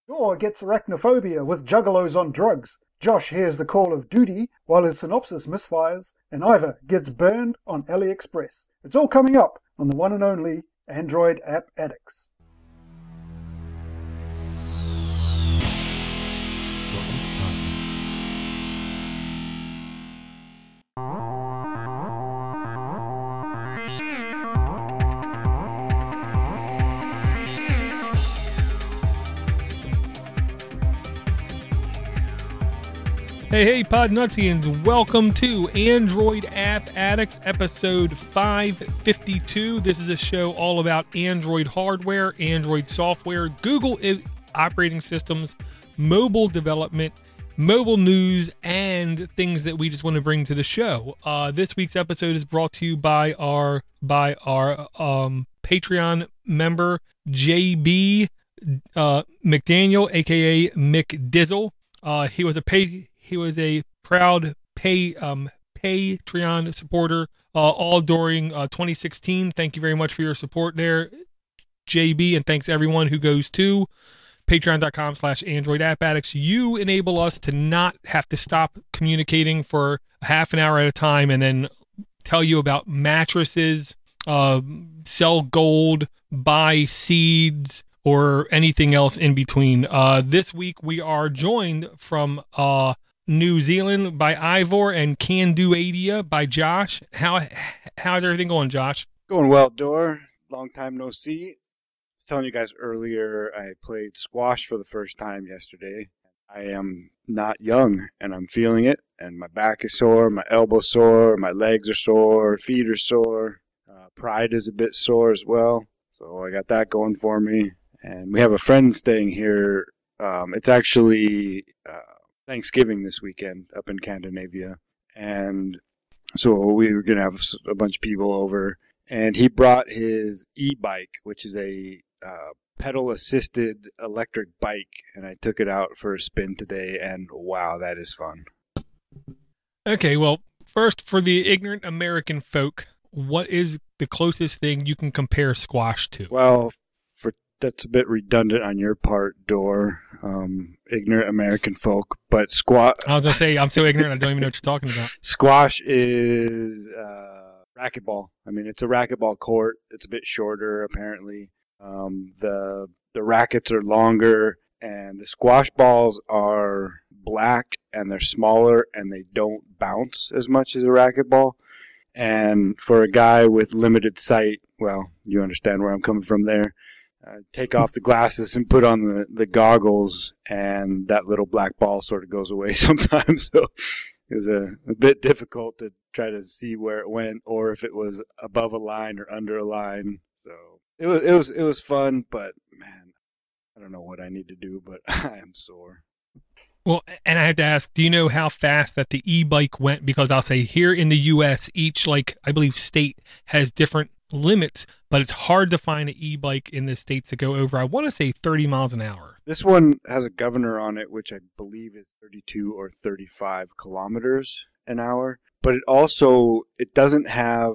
Thor gets arachnophobia with juggalos on drugs. Josh hears the call of duty while his synopsis misfires, and Ivor gets burned on AliExpress. It's all coming up on the one and only Android App Addicts. Hey, Podnutsians, welcome to Android App Addicts, episode 552. This is a show all about Android hardware, Android software, Google operating systems, mobile development, mobile news, and things that we just want to bring to the show. This week's episode is brought to you by our Patreon member, JB McDaniel, aka McDizzle. He was a proud Patreon supporter all during 2016. Thank you very much for your support there, JB, and thanks everyone who goes to patreon.com/AndroidAppAddicts. You enable us to not have to stop communicating for a half an hour at a time and then tell you about mattresses, sell gold, buy seeds, or anything else in between. This week we are joined from New Zealand by Ivor and Can Do Adia by Josh. How's everything going, Josh? Going well, Dor. Long time no see. I was telling you guys earlier, I played squash for the first time yesterday. I am not young, and I'm feeling it. And my back is sore, my elbow's sore, my legs are sore, feet are sore. Pride is a bit sore as well. So I got that going for me. And we have a friend staying here. It's actually Thanksgiving this weekend up in Scandinavia. And so we were going to have a bunch of people over. And he brought his e-bike, which is a pedal-assisted electric bike. And I took it out for a spin today. And wow, that is fun. Okay, well, first, for the ignorant American folk, what is the closest thing you can compare squash to? Well, that's a bit redundant on your part, Dor, ignorant American folk, but I was going to say, I'm so ignorant, I don't even know what you're talking about. Squash is racquetball. I mean, it's a racquetball court. It's a bit shorter, apparently. The rackets are longer, and the squash balls are black, and they're smaller, and they don't bounce as much as a racquetball. And for a guy with limited sight, well, you understand where I'm coming from there. Take off the glasses and put on the goggles, and that little black ball sort of goes away sometimes. So it was a bit difficult to try to see where it went, or if it was above a line or under a line. So it was fun, but man, I don't know what I need to do, but I am sore. Well, and I had to ask, do you know how fast that the e-bike went? Because I'll say here in the U.S., each, I believe, state has different limits, but it's hard to find an e-bike in the states that go over, I want to say, 30 miles an hour. This one has a governor on it, which I believe is 32 or 35 kilometers an hour. But it doesn't have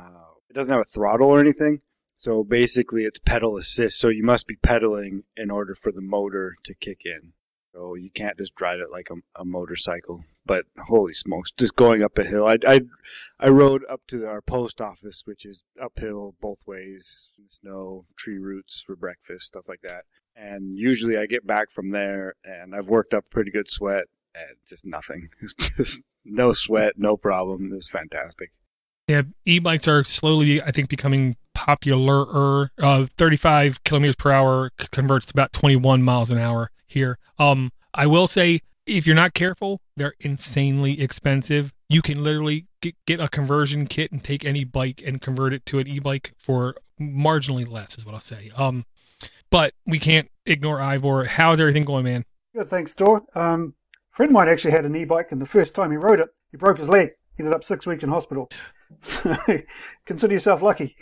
a throttle or anything. So basically, it's pedal assist. So you must be pedaling in order for the motor to kick in. So you can't just drive it like a motorcycle. But holy smokes, just going up a hill. I rode up to our post office, which is uphill both ways, snow, tree roots for breakfast, stuff like that. And usually I get back from there, and I've worked up pretty good sweat, and just nothing. It's just no sweat, no problem. It was fantastic. Yeah, e-bikes are slowly, I think, becoming popular. 35 kilometers per hour converts to about 21 miles an hour here. I will say, if you're not careful, they're insanely expensive. You can literally get a conversion kit and take any bike and convert it to an e-bike for marginally less, is what I'll say. But we can't ignore Ivor. How's everything going, man? Good, thanks, Dor. A friend of mine actually had an e-bike, and the first time he rode it, he broke his leg. He ended up 6 weeks in hospital. Consider yourself lucky.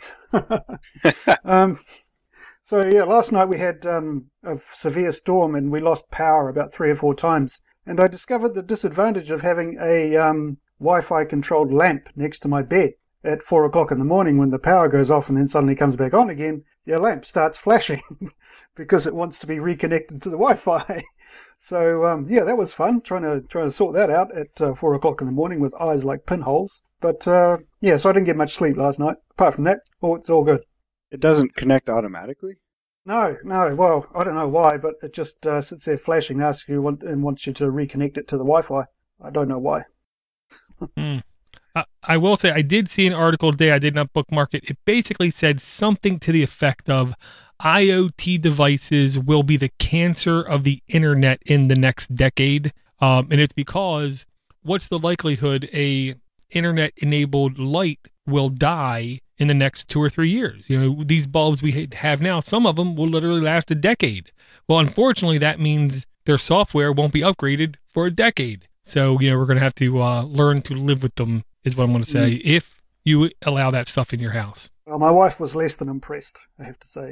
So yeah, last night we had a severe storm and we lost power about 3 or 4 times. And I discovered the disadvantage of having a Wi-Fi controlled lamp next to my bed. At 4 o'clock in the morning when the power goes off and then suddenly comes back on again, your lamp starts flashing because it wants to be reconnected to the Wi-Fi. So yeah, that was fun trying to sort that out at 4 o'clock in the morning with eyes like pinholes. But yeah, so I didn't get much sleep last night. Apart from that, it's all good. It doesn't connect automatically? No. Well, I don't know why, but it just sits there flashing, asks you and wants you to reconnect it to the Wi-Fi. I don't know why. I will say I did see an article today. I did not bookmark it. It basically said something to the effect of IoT devices will be the cancer of the internet in the next decade. And it's because what's the likelihood a internet-enabled light will die in the next 2 or 3 years? You know, these bulbs we have now, some of them will literally last a decade. Well, unfortunately, that means their software won't be upgraded for a decade. So, you know, we're going to have to learn to live with them, is what I'm going to say, if you allow that stuff in your house. Well, my wife was less than impressed, I have to say.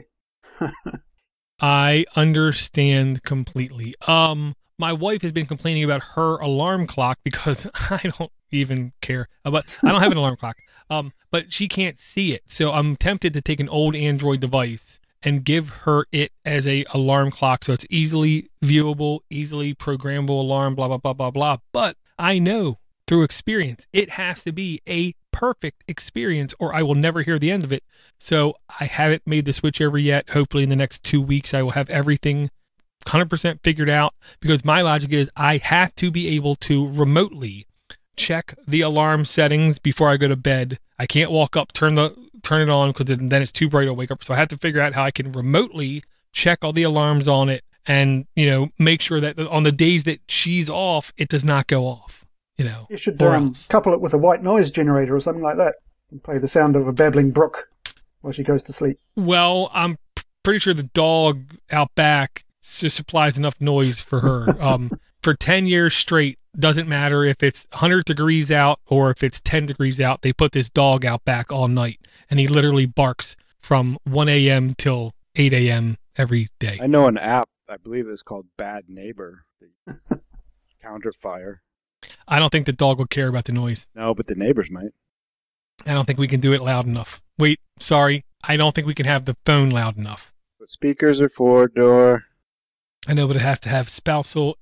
I understand completely. My wife has been complaining about her alarm clock because I don't even care. But I don't have an alarm clock. But she can't see it. So I'm tempted to take an old Android device and give her it as a alarm clock so it's easily viewable, easily programmable alarm, blah, blah, blah, blah, blah. But I know through experience, it has to be a perfect experience or I will never hear the end of it. So I haven't made the switch over yet. Hopefully in the next 2 weeks, I will have everything 100% figured out, because my logic is I have to be able to remotely check the alarm settings before I go to bed. I can't walk up, turn it on, because then it's too bright. I'll wake up. So I have to figure out how I can remotely check all the alarms on it and, you know, make sure that on the days that she's off, it does not go off. You should couple it with a white noise generator or something like that and play the sound of a babbling brook while she goes to sleep. Well, I'm pretty sure the dog out back just supplies enough noise for her. For 10 years straight, doesn't matter if it's 100 degrees out or if it's 10 degrees out, they put this dog out back all night, and he literally barks from 1 a.m. till 8 a.m. every day. I know an app, I believe it's called Bad Neighbor, counter fire. I don't think the dog would care about the noise. No, but the neighbors might. I don't think we can do it loud enough. Wait, sorry. I don't think we can have the phone loud enough. But speakers are four-door. I know, but it has to have spousal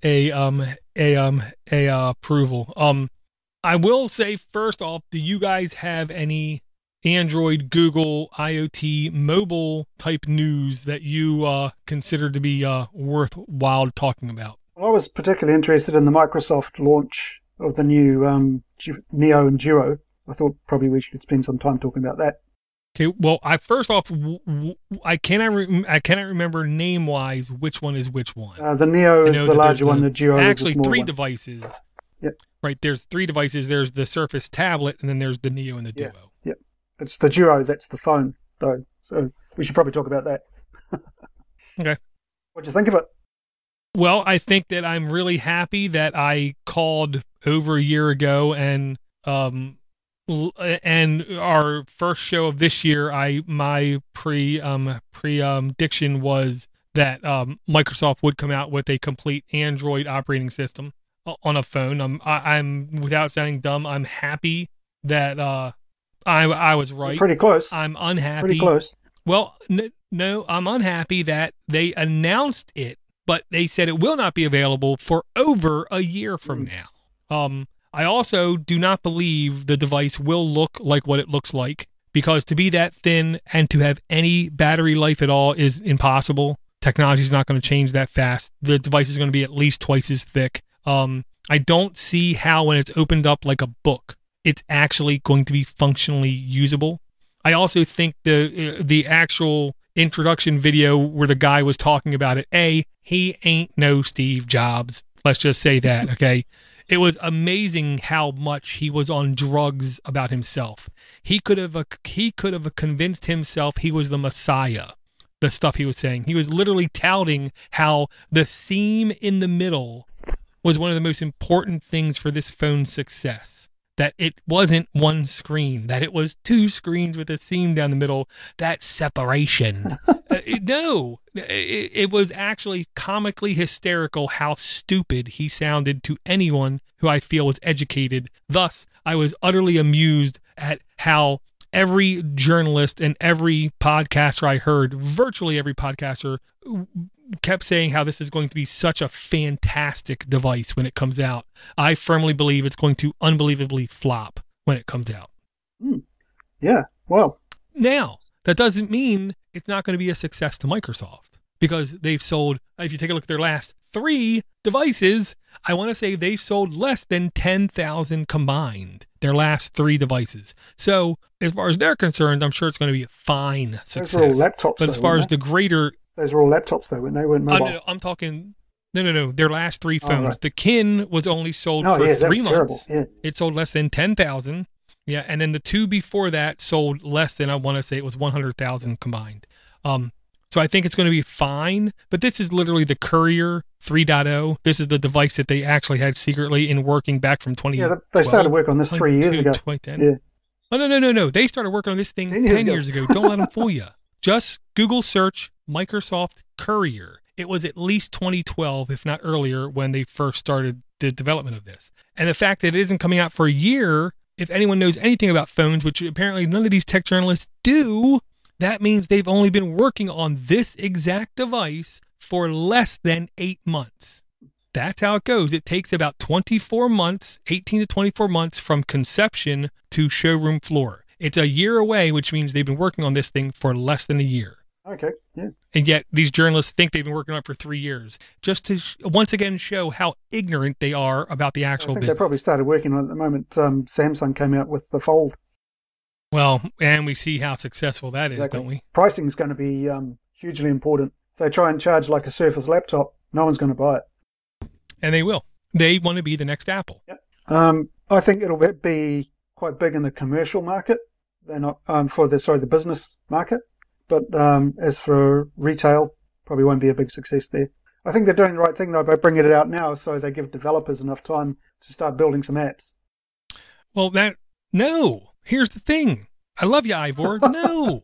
approval. I will say first off, do you guys have any Android, Google, IoT, mobile type news that you consider to be worthwhile talking about? I was particularly interested in the Microsoft launch of the new Neo and Duo. I thought probably we should spend some time talking about that. Okay, well, I cannot remember name-wise which one is which one. The Neo is the larger one, the Duo is the small one. Actually, 3 devices. Yep. Right, there's 3 devices. There's the Surface tablet, and then there's the Neo and the Duo. Yep. It's the Duo that's the phone, though. So we should probably talk about that. Okay. What'd you think of it? Well, I think that I'm really happy that I called over a year ago, and our first show of this year, my prediction was that Microsoft would come out with a complete Android operating system on a phone. I'm without sounding dumb, I'm happy that I was right. Pretty close. I'm unhappy. Pretty close. Well, no, I'm unhappy that they announced it, but they said it will not be available for over a year from now. I also do not believe the device will look like what it looks like, because to be that thin and to have any battery life at all is impossible. Technology is not going to change that fast. The device is going to be at least twice as thick. I don't see how when it's opened up like a book, it's actually going to be functionally usable. I also think the actual introduction video where the guy was talking about it, he ain't no Steve Jobs. Let's just say that, okay? It was amazing how much he was on drugs about himself. He could have convinced himself he was the Messiah. The stuff he was saying. He was literally touting how the seam in the middle was one of the most important things for this phone's success. That it wasn't one screen, that it was 2 screens with a seam down the middle. That separation. It was actually comically hysterical how stupid he sounded to anyone who I feel was educated. Thus, I was utterly amused at how every journalist and every podcaster I heard, virtually every podcaster, kept saying how this is going to be such a fantastic device when it comes out. I firmly believe it's going to unbelievably flop when it comes out. Yeah, well. Now, that doesn't mean it's not going to be a success to Microsoft, because they've sold, if you take a look at their last 3 devices, I want to say they sold less than 10,000 combined, their last 3 devices. So as far as they're concerned, I'm sure it's going to be a fine success. Those are all laptops. But as far as the greater... Those were all laptops, though, when they weren't mobile. No, I'm talking... No. Their last 3 phones. Right. The Kin was only sold for 3 months. Yeah. It sold less than 10,000. Yeah, and then the 2 before that sold less than, I want to say it was 100,000 combined. So I think it's going to be fine, but this is literally the Courier 3.0. This is the device that they actually had secretly in working back from 2012. Yeah, they started work on this 3 years ago. 2010. Yeah. Oh, no. They started working on this thing 10 years ago. Don't let them fool you. Just Google search Microsoft Courier. It was at least 2012, if not earlier, when they first started the development of this. And the fact that it isn't coming out for a year, if anyone knows anything about phones, which apparently none of these tech journalists do, that means they've only been working on this exact device for less than 8 months. That's how it goes. It takes about 24 months, 18 to 24 months from conception to showroom floor. It's a year away, which means they've been working on this thing for less than a year. Okay, yeah. And yet these journalists think they've been working on it for 3 years, just to once again show how ignorant they are about the actual business. They probably started working on it at the moment Samsung came out with the Fold. Well, and we see how successful that is, don't we? Pricing is going to be hugely important. If they try and charge like a Surface laptop, no one's going to buy it. And they will. They want to be the next Apple. Yep. I think it'll be quite big in the commercial market. They're not the business market. But as for retail, probably won't be a big success there. I think they're doing the right thing, though, by bringing it out now, so they give developers enough time to start building some apps. Well, no. Here's the thing. I love you, Ivor. No.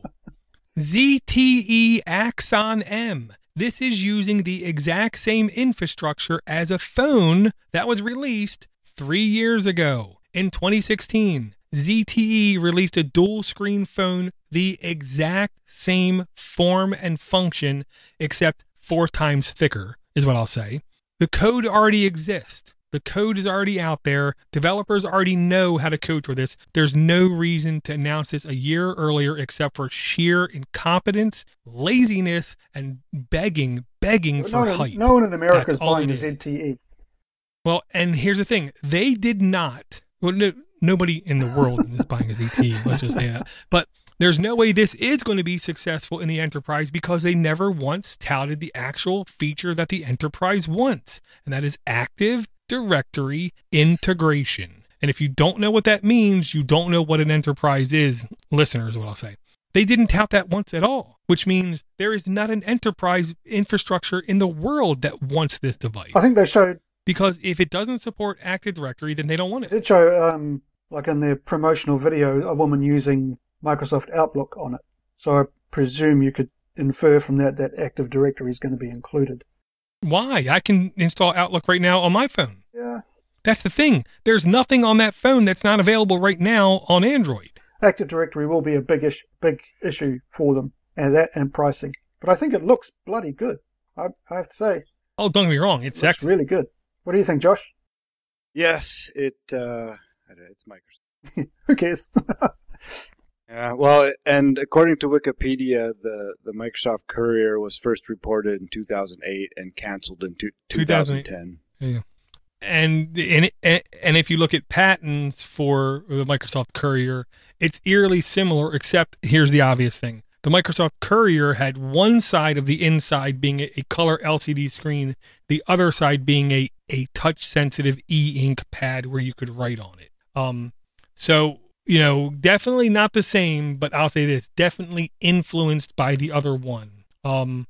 ZTE Axon M. This is using the exact same infrastructure as a phone that was released 3 years ago. In 2016, ZTE released a dual-screen phone, the exact same form and function, except 4 times thicker, is what I'll say. The code already exists. The code is already out there. Developers already know how to code for this. There's no reason to announce this a year earlier except for sheer incompetence, laziness, and begging for hype. No one in America is buying a ZTE. Well, and here's the thing. They did not. Well, nobody in the world is buying a ZTE. Let's just say that. But there's no way this is going to be successful in the enterprise because they never once touted the actual feature that the enterprise wants, and that is Active Directory integration. And if you don't know what that means, you don't know what an enterprise is, listeners, what I'll say. They didn't tout that once at all, which means there is not an enterprise infrastructure in the world that wants this device. I think they showed... Because if it doesn't support Active Directory, then they don't want it. They did show, like in their promotional video, a woman using Microsoft Outlook on it. So I presume you could infer from that Active Directory is going to be included. Why? I can install Outlook right now on my phone. Yeah. That's the thing. There's nothing on that phone that's not available right now on Android. Active Directory will be a big issue for them, and pricing. But I think it looks bloody good. I have to say. Oh, don't get me wrong. It's really good. What do you think, Josh? Yes, it's Microsoft. Who cares? Yeah, well, and according to Wikipedia, the Microsoft Courier was first reported in 2008 and canceled in 2010. Yeah. And if you look at patents for the Microsoft Courier, it's eerily similar, except here's the obvious thing. The Microsoft Courier had one side of the inside being a color LCD screen, the other side being a touch-sensitive e-ink pad where you could write on it. So, definitely not the same, but I'll say this, definitely influenced by the other one. And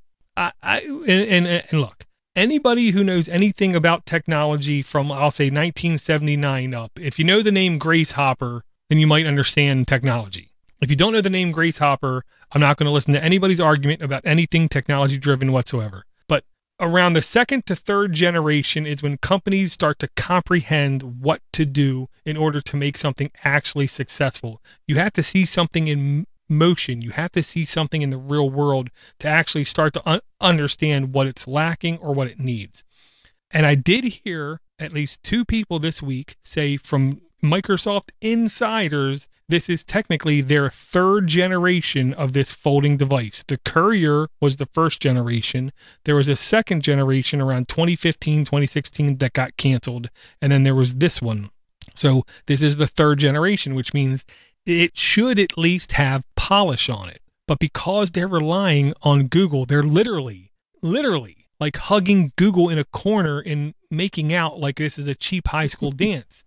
look, anybody who knows anything about technology from, I'll say, 1979 up, if you know the name Grace Hopper, then you might understand technology. If you don't know the name Grace Hopper, I'm not going to listen to anybody's argument about anything technology-driven whatsoever. But around the second to third generation is when companies start to comprehend what to do in order to make something actually successful. You have to see something in motion. You have to see something in the real world to actually start to understand what it's lacking or what it needs. And I did hear at least 2 people this week say from Microsoft insiders, this is technically their 3rd generation of this folding device. The Courier was the 1st generation. There was a 2nd generation around 2015, 2016 that got canceled. And then there was this one. So this is the 3rd generation, which means it should at least have polish on it. But because they're relying on Google, they're literally like hugging Google in a corner and making out like this is a cheap high school dance.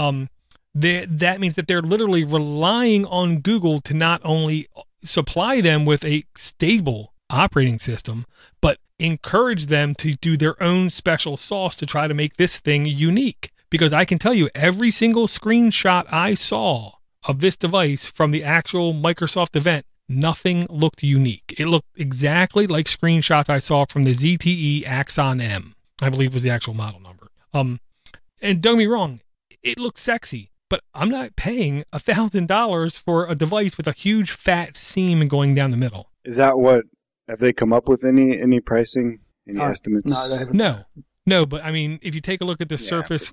That means that they're literally relying on Google to not only supply them with a stable operating system, but encourage them to do their own special sauce to try to make this thing unique. Because I can tell you, every single screenshot I saw of this device from the actual Microsoft event, nothing looked unique. It looked exactly like screenshots I saw from the ZTE Axon M, I believe was the actual model number. And don't get me wrong, it looks sexy, but I'm not paying $1,000 for a device with a huge fat seam going down the middle. Is that what? Have they come up with any pricing, any estimates? No, they haven't. No, but I mean, if you take a look at the Surface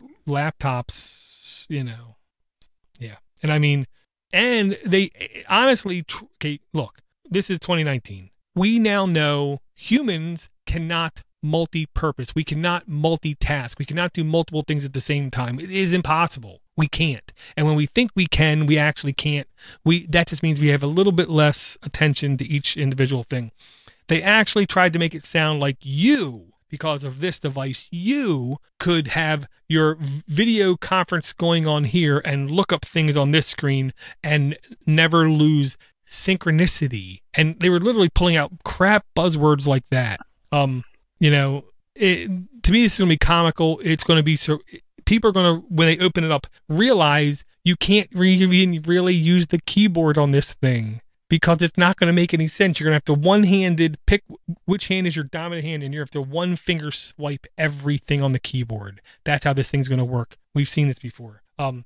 laptops, yeah. And I mean, and they honestly, okay, look, this is 2019. We now know humans cannot multi-purpose. We cannot multitask. We cannot do multiple things at the same time. It is impossible. We can't. And when we think we can, we actually can't. That just means we have a little bit less attention to each individual thing. They actually tried to make it sound like because of this device, you could have your video conference going on here and look up things on this screen and never lose synchronicity. And they were literally pulling out crap buzzwords like that. To me, this is going to be comical. It's going to be so people are going to, when they open it up, realize you can't really use the keyboard on this thing. Because it's not going to make any sense. You're going to have to one-handed pick which hand is your dominant hand, and you have to one finger swipe everything on the keyboard. That's how this thing's going to work. We've seen this before.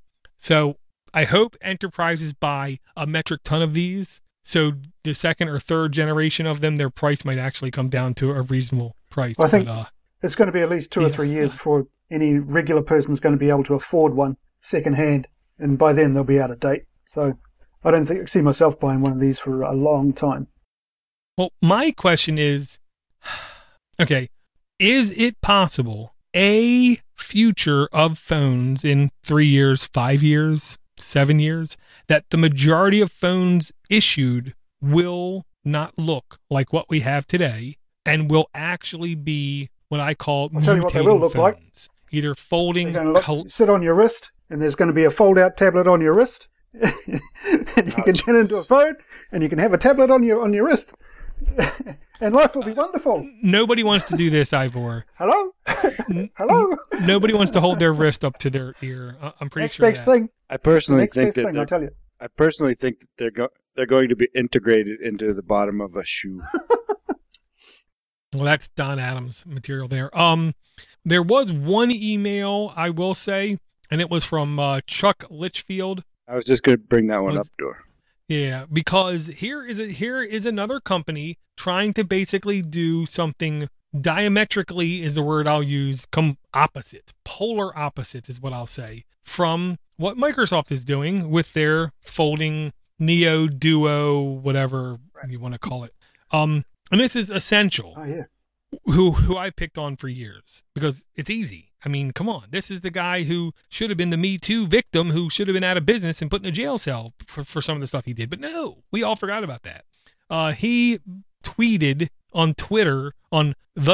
So I hope enterprises buy a metric ton of these. So the 2nd or 3rd generation of them, their price might actually come down to a reasonable price. Well, I think it's going to be at least 2 or 3 years before any regular person is going to be able to afford one secondhand, and by then they'll be out of date. So I don't see myself buying one of these for a long time. Well, my question is, okay, is it possible a future of phones in 3 years, 5 years, 7 years, that the majority of phones issued will not look like what we have today and will actually be what I call mutating phones? Either folding. Sit on your wrist, and there's going to be a fold-out tablet on your wrist. And you can turn it into a phone, and you can have a tablet on your wrist, and life will be wonderful. Nobody wants to do this, Ivor. Hello. Nobody wants to hold their wrist up to their ear. I'm pretty sure. Next thing. I personally think that I'll tell you. I personally think that they're going to be integrated into the bottom of a shoe. Well, that's Don Adams material there. There was one email I will say, and it was from Chuck Litchfield. I was just going to bring that one up, Dor. Yeah, because here is another company trying to basically do something diametrically is the word I'll use, polar opposite is what I'll say, from what Microsoft is doing with their folding Neo, Duo, whatever you want to call it. And this is Essential. Oh, yeah. Who I picked on for years because it's easy. I mean, come on. This is the guy who should have been the Me Too victim who should have been out of business and put in a jail cell for some of the stuff he did. But no, we all forgot about that. He tweeted on Twitter, a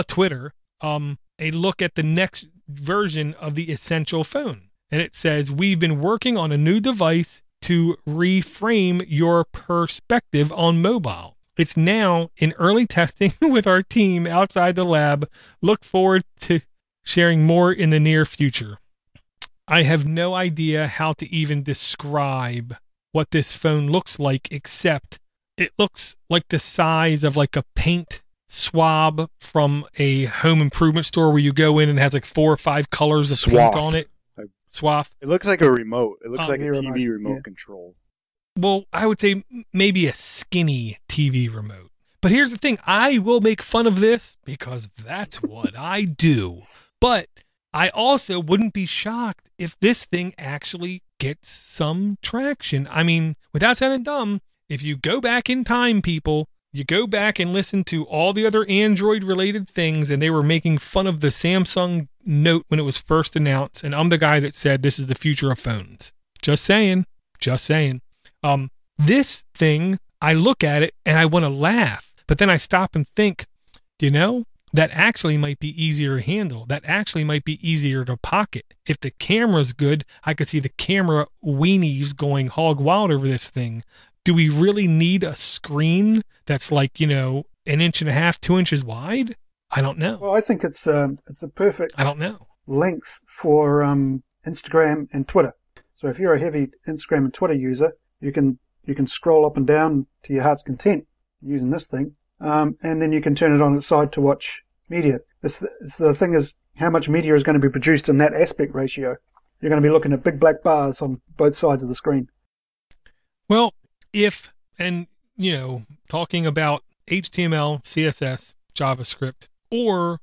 look at the next version of the Essential phone. And it says, we've been working on a new device to reframe your perspective on mobile. It's now in early testing with our team outside the lab. Look forward to sharing more in the near future. I have no idea how to even describe what this phone looks like, except it looks like the size of like a paint swab from a home improvement store where you go in and it has like 4 or 5 colors of Swath. paint on it? Swath. It looks like a remote. It looks Oh, like a TV remote yeah. control. Well, I would say maybe a skinny TV remote. But here's the thing. I will make fun of this because that's what I do. But I also wouldn't be shocked if this thing actually gets some traction. I mean, without sounding dumb, if you go back in time, people, you go back and listen to all the other Android-related things, and they were making fun of the Samsung Note when it was first announced, and I'm the guy that said this is the future of phones. Just saying. Just saying. This thing, I look at it, and I want to laugh, but then I stop and think, that actually might be easier to handle. That actually might be easier to pocket. If the camera's good, I could see the camera weenies going hog wild over this thing. Do we really need a screen that's like, 1.5 inches, 2 inches wide? I don't know. Well, I think it's a perfect I don't know. length for Instagram and Twitter. So if you're a heavy Instagram and Twitter user, you can scroll up and down to your heart's content using this thing, and then you can turn it on its side to watch media. The thing is how much media is going to be produced in that aspect ratio. You're going to be looking at big black bars on both sides of the screen. Well, talking about HTML, CSS, JavaScript, or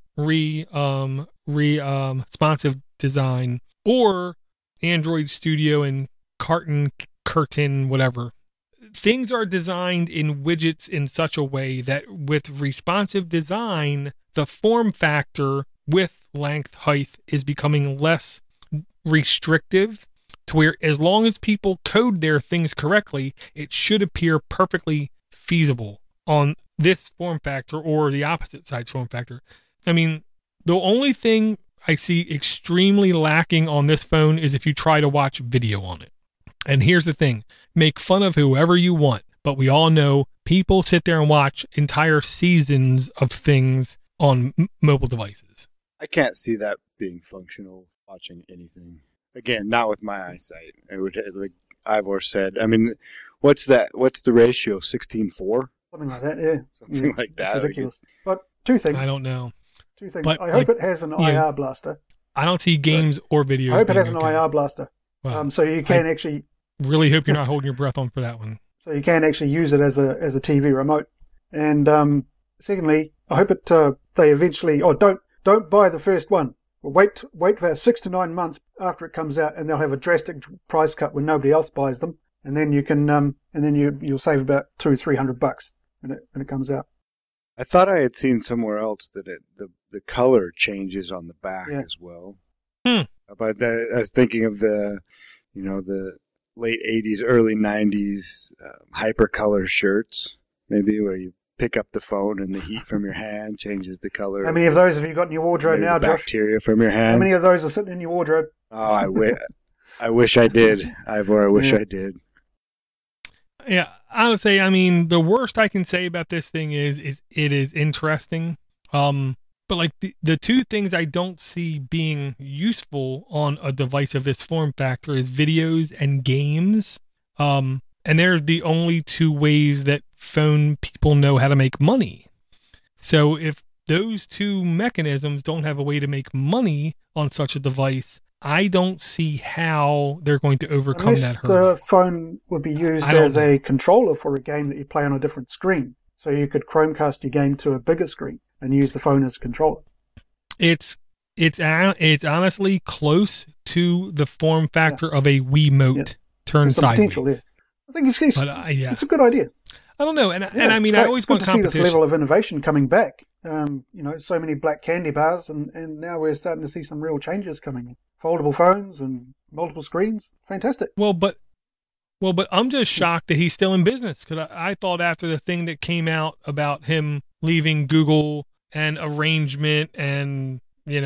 responsive design, or Android Studio and curtain, whatever. Things are designed in widgets in such a way that with responsive design, the form factor with length, height is becoming less restrictive, to where as long as people code their things correctly, it should appear perfectly feasible on this form factor or the opposite side's form factor. I mean, the only thing I see extremely lacking on this phone is if you try to watch video on it. And here's the thing, make fun of whoever you want, but we all know people sit there and watch entire seasons of things on mobile devices. I can't see that being functional watching anything. Again, not with my eyesight. It would, like Ivor said. I mean, what's that? What's the ratio? 16:4? Something like that, yeah. Something like that. Ridiculous. But two things. I don't know. Two things. But, I hope it has an IR blaster. I don't see games or videos. I hope it has being an okay. IR blaster. Wow. So you can actually Really hope you're not holding your breath on for that one. So you can actually use it as a TV remote. And secondly, I hope they eventually don't buy the first one. Wait for 6 to 9 months after it comes out, and they'll have a drastic price cut when nobody else buys them, and then you can you'll save about $200-300 when it comes out. I thought I had seen somewhere else that the color changes on the back as well. But I was thinking of the late 80s, early 90s hypercolor shirts, maybe where you pick up the phone and the heat from your hand changes the color. How many of those have you got in your wardrobe now, Josh? Bacteria from your hands. How many of those are sitting in your wardrobe? Oh, I wish I did, Ivor. I wish I did. Yeah, honestly, I mean, the worst I can say about this thing is it is interesting. But like the two things I don't see being useful on a device of this form factor is videos and games. And they're the only two ways that phone people know how to make money. So if those two mechanisms don't have a way to make money on such a device, I don't see how they're going to overcome that hurdle. Unless the phone would be used as a controller for a game that you play on a different screen. So you could Chromecast your game to a bigger screen and use the phone as a controller. It's honestly close to the form factor of a Wiimote turned sideways. Potential there. I think it's a good idea. I don't know, and I mean, I always want competition. To see this level of innovation coming back. So many black candy bars, and now we're starting to see some real changes coming in. Foldable phones and multiple screens, fantastic. Well, but I'm just shocked that he's still in business, because I thought after the thing that came out about him leaving Google and arrangement and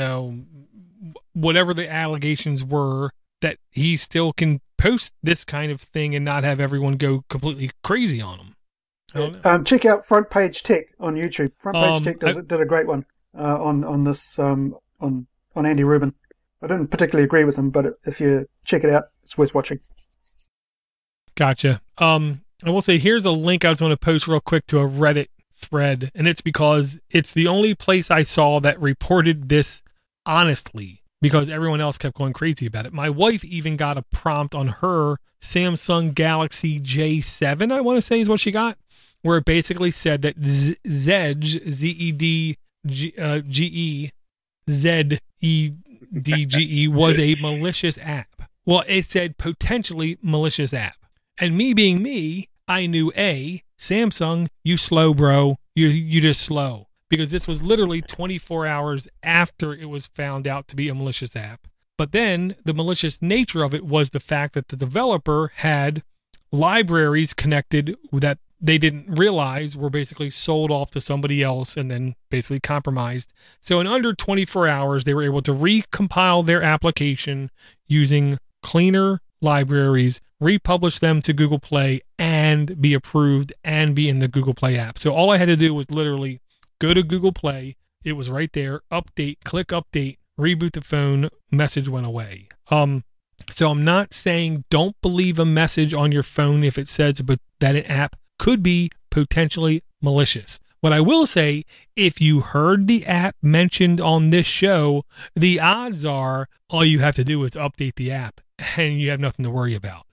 whatever the allegations were, that he still can post this kind of thing and not have everyone go completely crazy on him. Check out Front Page Tech on YouTube. Front Page Tech did a great one on this on Andy Rubin. I didn't particularly agree with him, but if you check it out, it's worth watching. Gotcha. I will say, here's a link I just want to post real quick to a Reddit thread, and it's because it's the only place I saw that reported this honestly, because everyone else kept going crazy about it. My wife even got a prompt on her Samsung Galaxy J7, I want to say is what she got, where it basically said that Zedge, Z-E-D-G-E, Z-E-D-G-E was a malicious app. Well, it said potentially malicious app. And me being me, I knew Samsung, you slow, bro. You just slow. Because this was literally 24 hours after it was found out to be a malicious app. But then the malicious nature of it was the fact that the developer had libraries connected that they didn't realize were basically sold off to somebody else and then basically compromised. So in under 24 hours, they were able to recompile their application using cleaner libraries, republish them to Google Play, and be approved and be in the Google Play app. So all I had to do was literally go to Google Play. It was right there. Update, click update, reboot the phone, message went away. So I'm not saying don't believe a message on your phone if it says that an app could be potentially malicious. What I will say, if you heard the app mentioned on this show, the odds are all you have to do is update the app and you have nothing to worry about.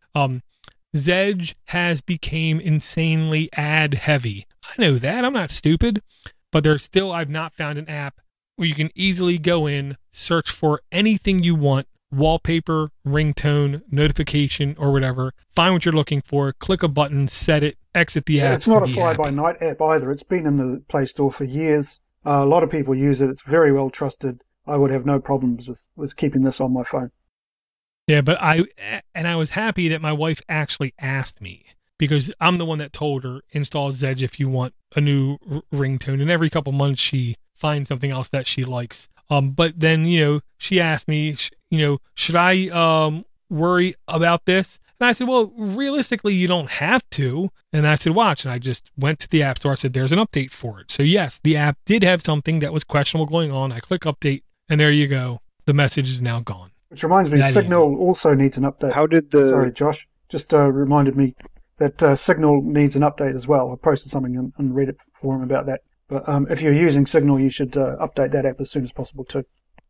Zedge has become insanely ad heavy. I know that. I'm not stupid. But I've not found an app where you can easily go in, search for anything you want, wallpaper, ringtone, notification, or whatever, find what you're looking for, click a button, set it, exit the app. It's not a fly-by-night app either. It's been in the Play Store for years. A lot of people use it. It's very well trusted. I would have no problems with keeping this on my phone. Yeah, but I was happy that my wife actually asked me, because I'm the one that told her, install Zedge if you want a new ringtone. And every couple months she finds something else that she likes. But then, she asked me, should I worry about this? And I said, well, realistically, you don't have to. And I said, watch. And I just went to the App Store. I said, there's an update for it. So yes, the app did have something that was questionable going on. I click update, and there you go. The message is now gone. Which reminds me, Signal also needs an update. Sorry, Josh. Just reminded me that Signal needs an update as well. I posted something on Reddit forum about that. But if you're using Signal, you should update that app as soon as possible too.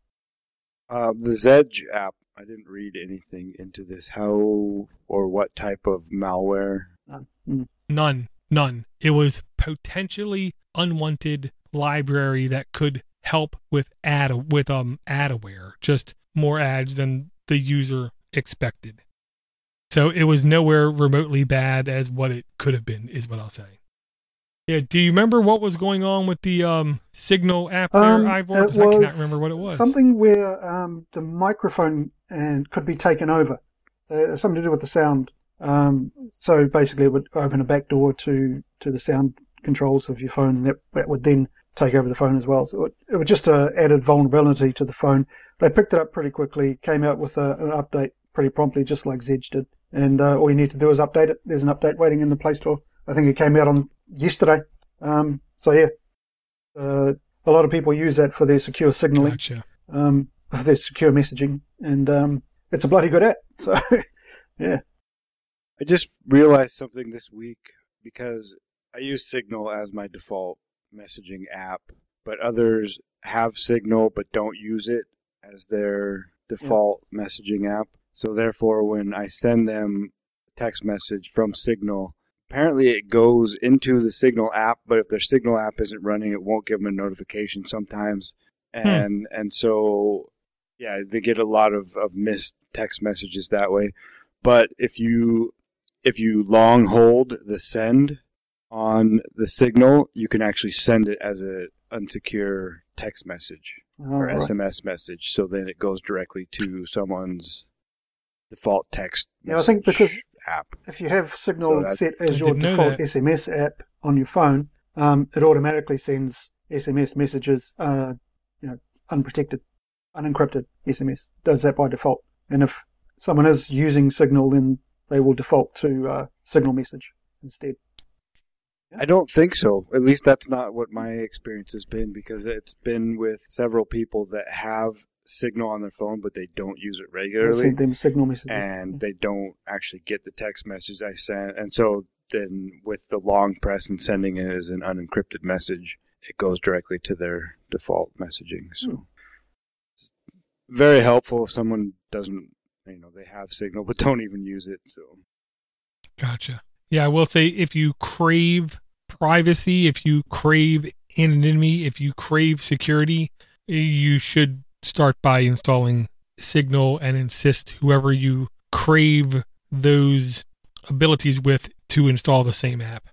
The Zedge app, I didn't read anything into this. How or what type of malware? None. It was potentially unwanted library that could help with adware, just more ads than the user expected. So it was nowhere remotely bad as what it could have been, is what I'll say. Yeah, do you remember what was going on with the Signal app there, Ivor? Because I cannot remember what it was. Something where the microphone could be taken over. Something to do with the sound. So basically it would open a back door to the sound controls of your phone, and that would then take over the phone as well. So it was just an added vulnerability to the phone. They picked it up pretty quickly, came out with an update pretty promptly, just like Zedge did. And all you need to do is update it. There's an update waiting in the Play Store. I think it came out on yesterday. So yeah, a lot of people use that for their secure signaling, Gotcha. For their secure messaging, and it's a bloody good app. So yeah. I just realized something this week, because I use Signal as my default messaging app, but others have Signal but don't use it as their default messaging app. So therefore, when I send them a text message from Signal, apparently it goes into the Signal app, but if their Signal app isn't running, it won't give them a notification sometimes. And so, yeah, they get a lot of missed text messages that way. But if you long hold the send on the Signal, you can actually send it as an unsecure text message or SMS message. So then it goes directly to someone's default text message I think because app. If you have Signal set as your default SMS app on your phone, it automatically sends SMS messages, unprotected, unencrypted SMS. Does that by default. And if someone is using Signal, then they will default to Signal message instead. Yeah. I don't think so. At least that's not what my experience has been, because it's been with several people that have Signal on their phone, but they don't use it regularly. I sent them Signal messages. And they don't actually get the text message I sent. And so then with the long press and sending it as an unencrypted message, it goes directly to their default messaging. So it's very helpful if someone doesn't, they have Signal but don't even use it. So Gotcha. Yeah, I will say if you crave privacy, if you crave anonymity, if you crave security, you should start by installing Signal and insist whoever you crave those abilities with to install the same app.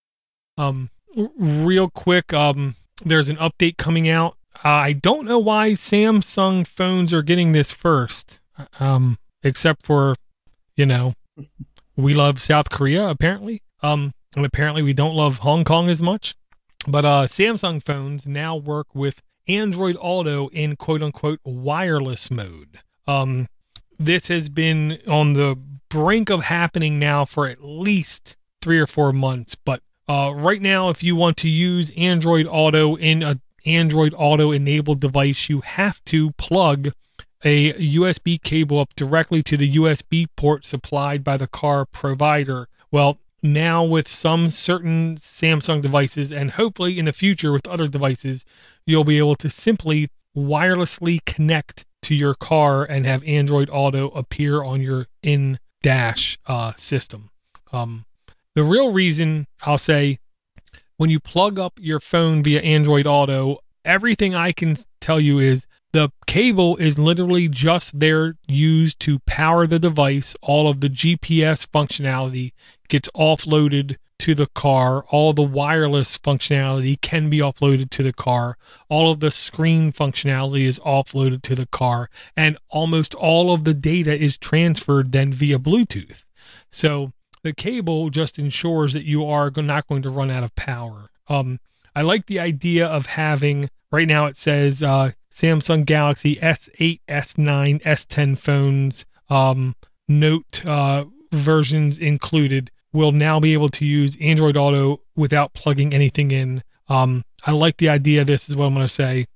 Real quick, there's an update coming out. I don't know why Samsung phones are getting this first, except for, we love South Korea, apparently. And apparently we don't love Hong Kong as much. But Samsung phones now work with Android Auto in quote-unquote wireless mode. This has been on the brink of happening now for at least 3 or 4 months. But right now, if you want to use Android Auto in an Android Auto-enabled device, you have to plug a USB cable up directly to the USB port supplied by the car provider. Well, now with some certain Samsung devices, and hopefully in the future with other devices, you'll be able to simply wirelessly connect to your car and have Android Auto appear on your in-dash system. The real reason, I'll say, when you plug up your phone via Android Auto, everything I can tell you is the cable is literally just there used to power the device. All of the GPS functionality gets offloaded to the car. All the wireless functionality can be offloaded to the car. All of the screen functionality is offloaded to the car. And almost all of the data is transferred then via Bluetooth. So the cable just ensures that you are not going to run out of power. I like the idea of having, right now it says Samsung Galaxy S8, S9, S10 phones, Note versions included, will now be able to use Android Auto without plugging anything in. I like the idea. This is what I'm going to say.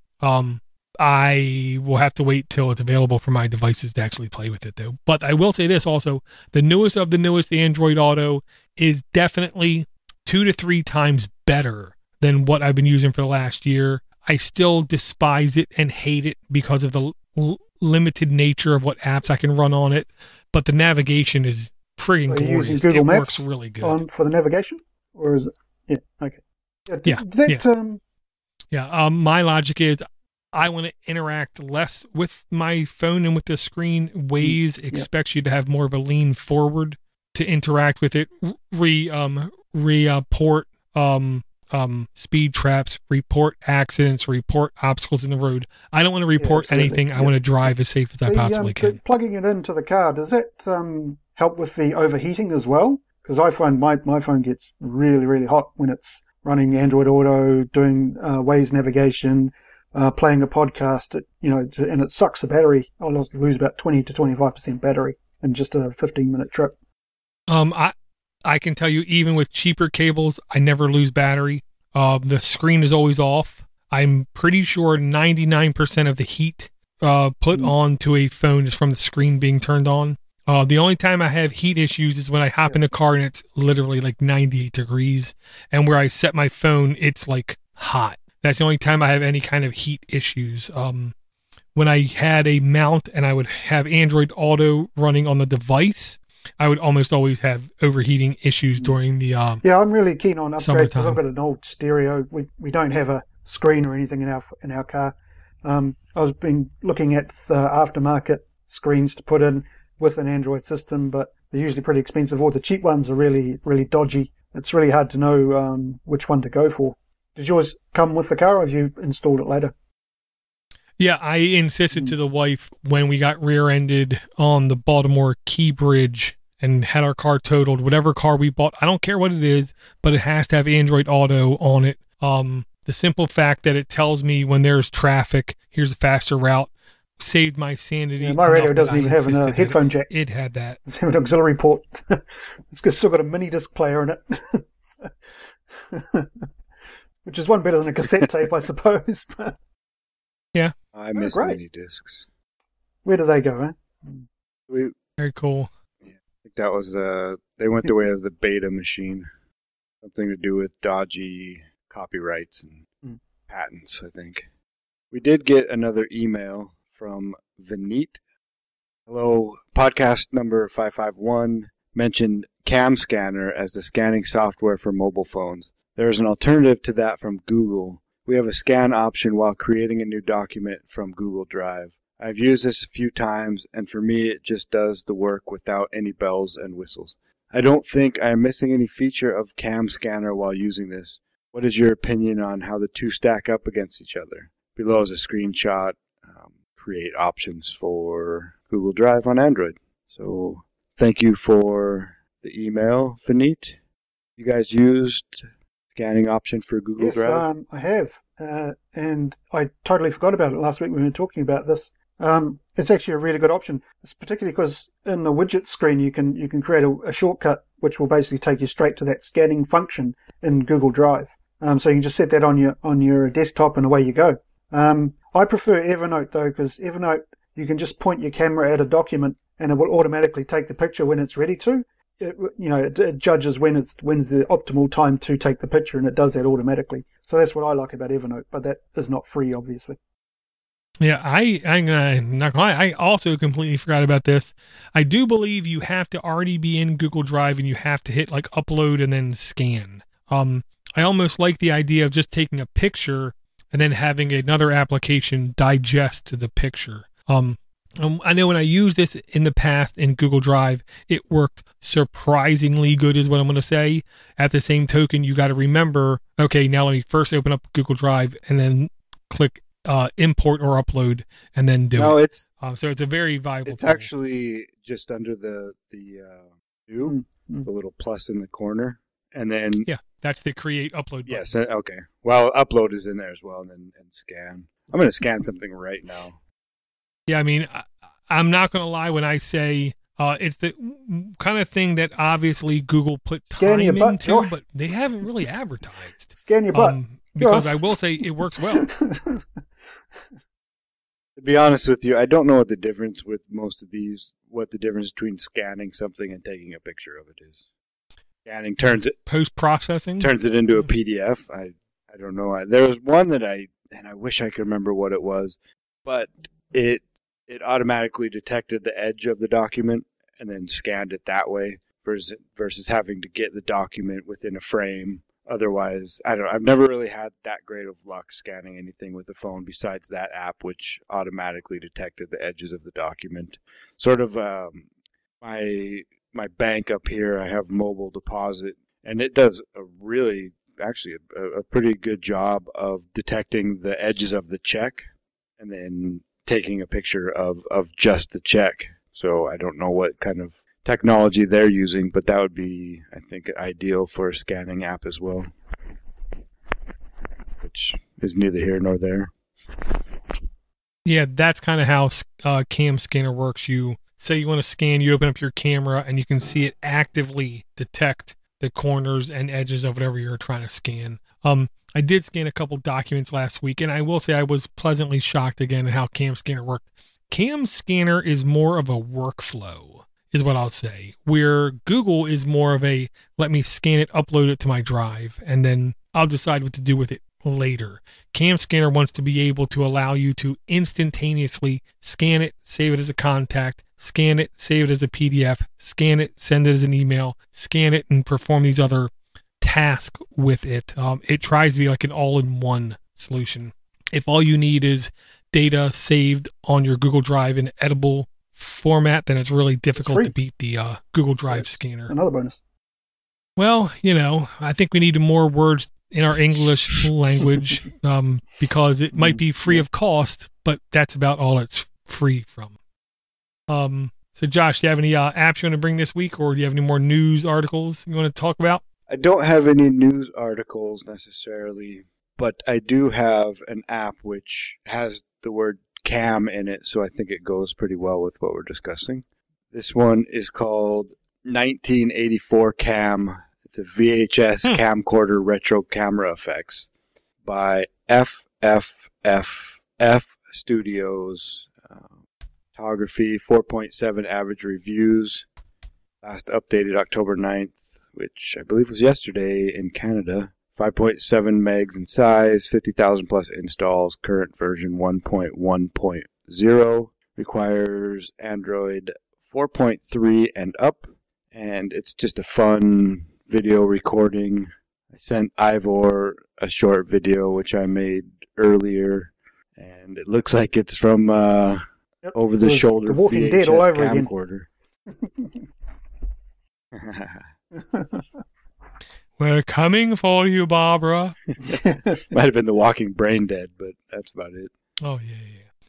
I will have to wait till it's available for my devices to actually play with it, though. But I will say this also. The newest of the newest Android Auto is definitely 2 to 3 times better than what I've been using for the last year. I still despise it and hate it because of the limited nature of what apps I can run on it. But the navigation is friggin' glorious. Using Google Maps works really good. for the navigation? Or is it? Yeah, okay. My logic is I want to interact less with my phone and with the screen. Waze expects you to have more of a lean forward to interact with it. Report speed traps, report accidents, report obstacles in the road. I don't want to report anything. I want to drive as safe as I possibly can. Plugging it into the car, does that help with the overheating as well? Because I find my phone gets really, really hot when it's running Android Auto, doing Waze navigation, playing a podcast, and it sucks the battery. I'll lose about 20 to 25% battery in just a 15-minute trip. I can tell you, even with cheaper cables, I never lose battery. The screen is always off. I'm pretty sure 99% of the heat put onto a phone is from the screen being turned on. The only time I have heat issues is when I hop in the car and it's literally like 98 degrees. And where I set my phone, it's like hot. That's the only time I have any kind of heat issues. When I had a mount and I would have Android Auto running on the device, I would almost always have overheating issues during the I'm really keen on upgrades because summertime. I've got an old stereo. We don't have a screen or anything in our car. I've been looking at the aftermarket screens to put in with an Android system, but they're usually pretty expensive. Or the cheap ones are really, really dodgy. It's really hard to know which one to go for. Does yours come with the car, or have you installed it later? Yeah, I insisted to the wife when we got rear-ended on the Baltimore Key Bridge and had our car totaled, whatever car we bought, I don't care what it is, but it has to have Android Auto on it. The simple fact that it tells me when there's traffic, here's a faster route, saved my sanity. Yeah, my radio doesn't even have a headphone jack. It had that. It's an auxiliary port. It's still got a mini disc player in it. Which is one better than a cassette tape, I suppose. Yeah. I miss mini discs. Where do they go, Very cool. Yeah, I think that was they went the way of the Beta machine. Something to do with dodgy copyrights and patents, I think. We did get another email from Vineet. Hello, podcast number 551 mentioned Cam Scanner as the scanning software for mobile phones. There is an alternative to that from Google. We have a scan option while creating a new document from Google Drive. I've used this a few times, and for me it just does the work without any bells and whistles. I don't think I am missing any feature of Cam Scanner while using this. What is your opinion on how the two stack up against each other? Below is a screenshot. Create options for Google Drive on Android. So thank you for the email, Vineet. You guys used scanning option for Google Drive? Yes, I have. And I totally forgot about it last week when we were talking about this. It's actually a really good option. It's particularly because in the widget screen you can create a shortcut which will basically take you straight to that scanning function in Google Drive. So you can just set that on your desktop and away you go. I prefer Evernote though, because Evernote you can just point your camera at a document and it will automatically take the picture when it's ready to. It judges when's the optimal time to take the picture, and it does that automatically. So that's what I like about Evernote, but that is not free, obviously. Yeah, I'm not gonna lie. I also completely forgot about this. I do believe you have to already be in Google Drive and you have to hit like upload and then scan. I almost like the idea of just taking a picture and then having another application digest the picture. I know when I used this in the past in Google Drive, it worked surprisingly good is what I'm going to say. At the same token, you got to remember, okay, now let me first open up Google Drive and then click import or upload and then do it. So it's a very viable It's tool. actually just under the new, the little plus in the corner. And then... Yeah, that's the create upload button. Yes, okay. Well, upload is in there as well, and scan. I'm going to scan something right now. Yeah, I mean, I'm not going to lie when I say it's the kind of thing that obviously Google put time into, but they haven't really advertised. Scan your butt. Because I will say it works well. To be honest with you, I don't know what the difference with most of these, what the difference between scanning something and taking a picture of it is. Scanning post-processing turns it into a PDF. I don't know. There was one that I wish I could remember what it was, but it automatically detected the edge of the document and then scanned it that way versus having to get the document within a frame. Otherwise, I've never really had that great of luck scanning anything with the phone besides that app, which automatically detected the edges of the document. Sort of my bank up here, I have mobile deposit, and it does a pretty good job of detecting the edges of the check and then taking a picture of just the check. So I don't know what kind of technology they're using, but that would be, I think, ideal for a scanning app as well, which is neither here nor there. Yeah, that's kind of how Cam Scanner works. You say you want to scan, you open up your camera, and you can see it actively detect the corners and edges of whatever you're trying to scan. I did scan a couple documents last week, and I will say I was pleasantly shocked again at how Cam Scanner worked. Cam Scanner is more of a workflow, is what I'll say, where Google is more of a let me scan it, upload it to my drive, and then I'll decide what to do with it later. Cam Scanner wants to be able to allow you to instantaneously scan it, save it as a contact, scan it, save it as a PDF, scan it, send it as an email, scan it, and perform these other tasks with it. It tries to be like an all-in-one solution. If all you need is data saved on your Google Drive in editable format, then it's really difficult to beat the Google Drive scanner. Another bonus. Well, I think we need more words in our English language because it might be free of cost, but that's about all it's free from. So Josh, do you have any apps you want to bring this week, or do you have any more news articles you want to talk about? I don't have any news articles necessarily, but I do have an app which has the word cam in it, so I think it goes pretty well with what we're discussing. This one is called 1984 Cam. It's a VHS camcorder retro camera effects by FFFF Studios. Photography, 4.7 average reviews. Last updated October 9th which I believe was yesterday in Canada. 5.7 megs in size, 50,000 plus installs, current version 1.1.0, requires Android 4.3 and up, and it's just a fun video recording. I sent Ivor a short video which I made earlier, and it looks like it's from over the shoulder The Walking VHS Dead all over camcorder. We're coming for you, Barbara. Might have been The Walking Brain Dead, but that's about it. Oh yeah.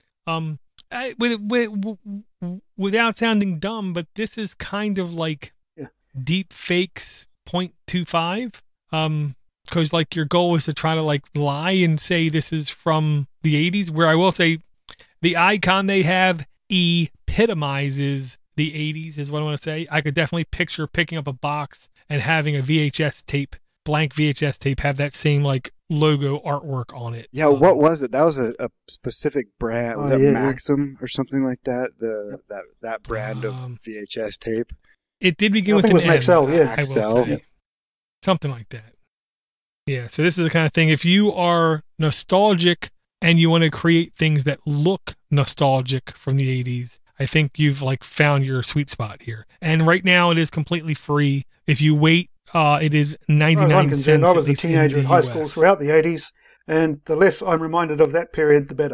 Without sounding dumb, but this is kind of like deep fakes 0.25. Because like your goal is to try to like lie and say this is from the 80s, where I will say the icon they have epitomizes the 80s is what I want to say. I could definitely picture picking up a box and having a VHS tape, blank VHS tape, have that same like logo artwork on it. Yeah, what was it? That was a specific brand. Was it yeah, Maxim or something like that? That brand of VHS tape. It did begin I with think an it was Maxell, M, yeah. I will Maxell. say. Something like that. Yeah, so this is the kind of thing, if you are nostalgic and you want to create things that look nostalgic from the 80s, I think you've like found your sweet spot here. And right now it is completely free. If you wait, it is 99 cents. I was at a least in teenager the in high school US. throughout the 80s, and the less I'm reminded of that period, the better.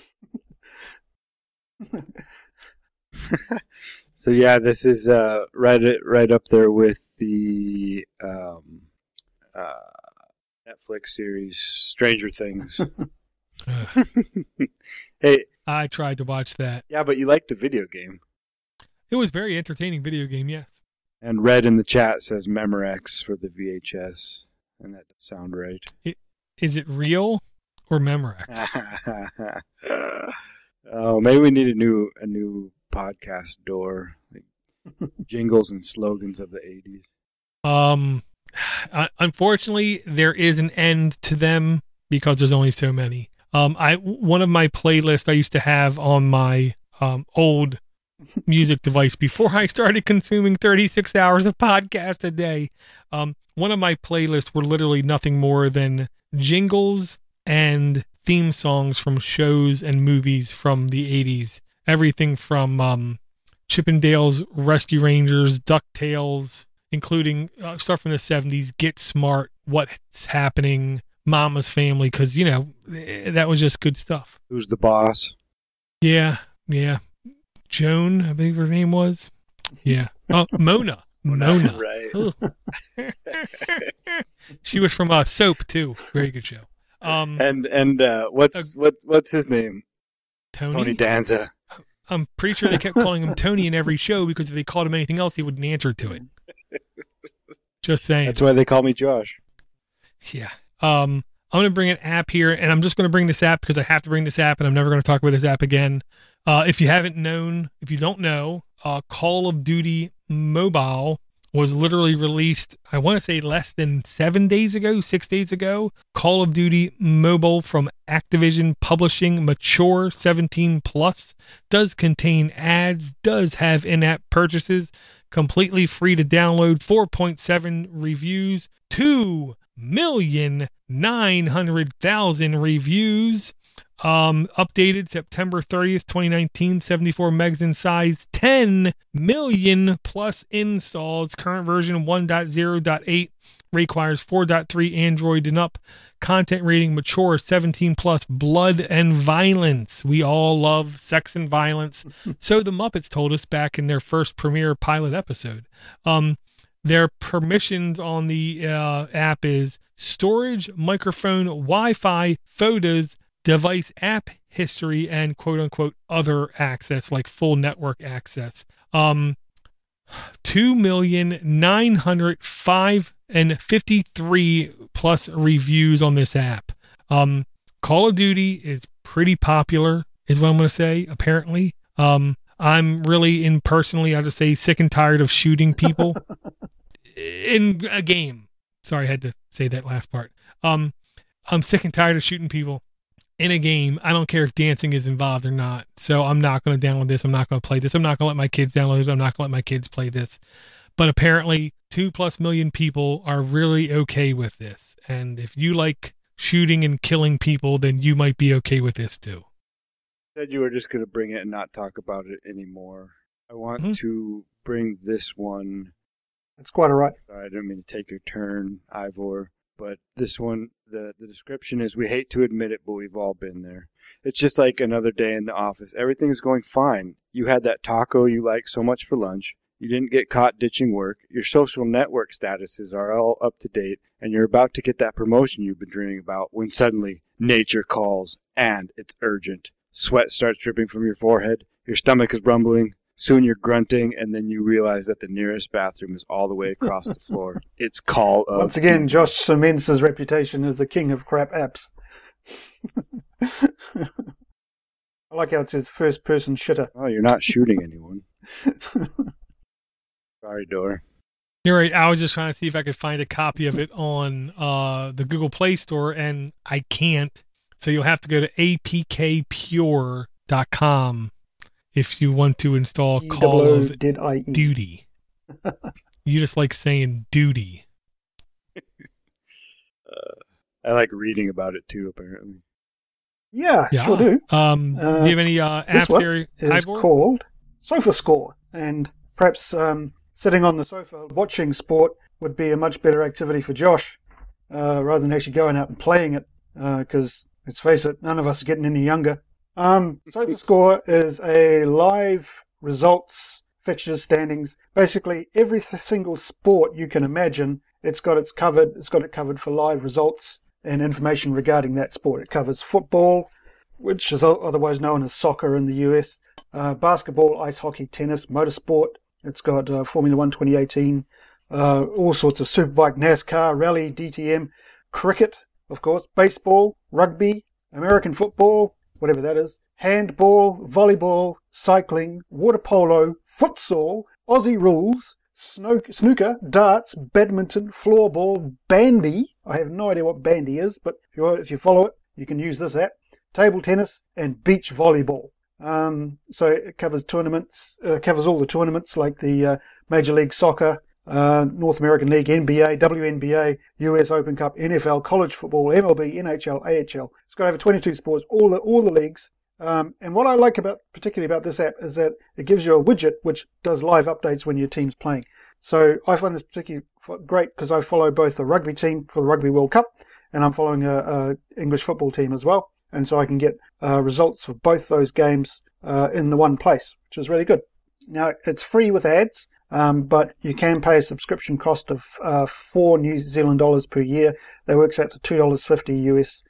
So yeah, this is right up there with the Netflix series Stranger Things. Hey, I tried to watch that. yeah, but you liked the video game. It was a very entertaining video game, yes. And Red in the chat says Memorex for the VHS, and that does sound right. Is it real or Memorex? Oh, maybe we need a new podcast door, like jingles and slogans of the 80s. Unfortunately, there is an end to them because there's only so many. One of my playlists I used to have on my old music device before I started consuming 36 hours of podcast a day. One of my playlists were literally nothing more than jingles and theme songs from shows and movies from the 80s. Everything from Chippendales, Rescue Rangers, DuckTales, including stuff from the 70s, Get Smart, What's Happening, Mama's Family, because, you know, that was just good stuff. Who's the boss? Yeah. Joan, I believe her name was. Yeah. Oh, Mona. Right. She was from Soap, too. Very good show. And what's his name? Tony Danza. I'm pretty sure they kept calling him Tony in every show because if they called him anything else, he wouldn't answer to it. Just saying. That's why they call me Josh. Yeah. I'm going to bring an app here, and I'm just going to bring this app because I have to bring this app, and I'm never going to talk about this app again. If you don't know, Call of Duty Mobile was literally released, I want to say less than 6 days ago. Call of Duty Mobile from Activision Publishing, mature 17 plus, does contain ads, does have in-app purchases, completely free to download, 4.7 reviews, 2,900,000 reviews. Updated September 30th, 2019, 74 megs in size, 10 million plus installs. Current version 1.0.8 requires 4.3 Android and up. Content rating mature 17 plus, blood and violence. We all love sex and violence. So the Muppets told us back in their first premiere pilot episode. Their permissions on the app is storage, microphone, Wi-Fi, photos, device app history, and quote unquote other access, like full network access. 2,905,053 plus reviews on this app. Call of Duty is pretty popular, is what I'm going to say, apparently. I'm really personally, I'll just say sick and tired of shooting people in a game. Sorry, I had to say that last part. I'm sick and tired of shooting people in a game. I don't care if dancing is involved or not. So I'm not going to download this. I'm not going to play this. I'm not going to let my kids download it. I'm not going to let my kids play this. But apparently 2+ million people are really okay with this. And if you like shooting and killing people, then you might be okay with this too. Said you were just going to bring it and not talk about it anymore. I want to bring this one. That's quite all right. I didn't mean to take your turn, Ivor, but this one, the description is, we hate to admit it, but we've all been there. It's just like another day in the office. Everything is going fine. You had that taco you liked so much for lunch. You didn't get caught ditching work. Your social network statuses are all up to date, and you're about to get that promotion you've been dreaming about when suddenly nature calls, and it's urgent. Sweat starts dripping from your forehead. Your stomach is rumbling. Soon you're grunting, and then you realize that the nearest bathroom is all the way across the floor. It's Call of Once again, Josh cements his reputation as the king of crap apps. I like how it says first-person shitter. Oh, you're not shooting anyone. Sorry, Dor. You're right. I was just trying to see if I could find a copy of it on the Google Play Store, and I can't. So you'll have to go to apkpure.com if you want to install Call of Duty. You just like saying duty. I like reading about it too, apparently. Yeah, sure do. Do you have any apps there? This one is called SofaScore, and perhaps sitting on the sofa watching sport would be a much better activity for Josh rather than actually going out and playing it, because let's face it, none of us are getting any younger. SofaScore is a live results, fixtures, standings, basically every single sport you can imagine. It's got it covered for live results and information regarding that sport. It covers football, which is otherwise known as soccer in the US, basketball, ice hockey, tennis, motorsport. It's got Formula 1 2018, all sorts of superbike, NASCAR, rally, DTM, cricket, of course, baseball, rugby, American football, whatever that is, handball, volleyball, cycling, water polo, futsal, Aussie rules, snooker, darts, badminton, floorball, bandy. I have no idea what bandy is, but if you follow it, you can use this app. Table tennis and beach volleyball. So it covers tournaments, covers all the tournaments like the Major League Soccer, North American League, NBA, WNBA, US Open Cup, NFL, college football, MLB, NHL, AHL. It's got over 22 sports, all the leagues. And what I like particularly about this app is that it gives you a widget which does live updates when your team's playing. So I find this particularly great because I follow both the rugby team for the Rugby World Cup, and I'm following a English football team as well. And so I can get results for both those games in the one place, which is really good. Now, it's free with ads, but you can pay a subscription cost of $4 New Zealand dollars per year. That works out to $2.50 US,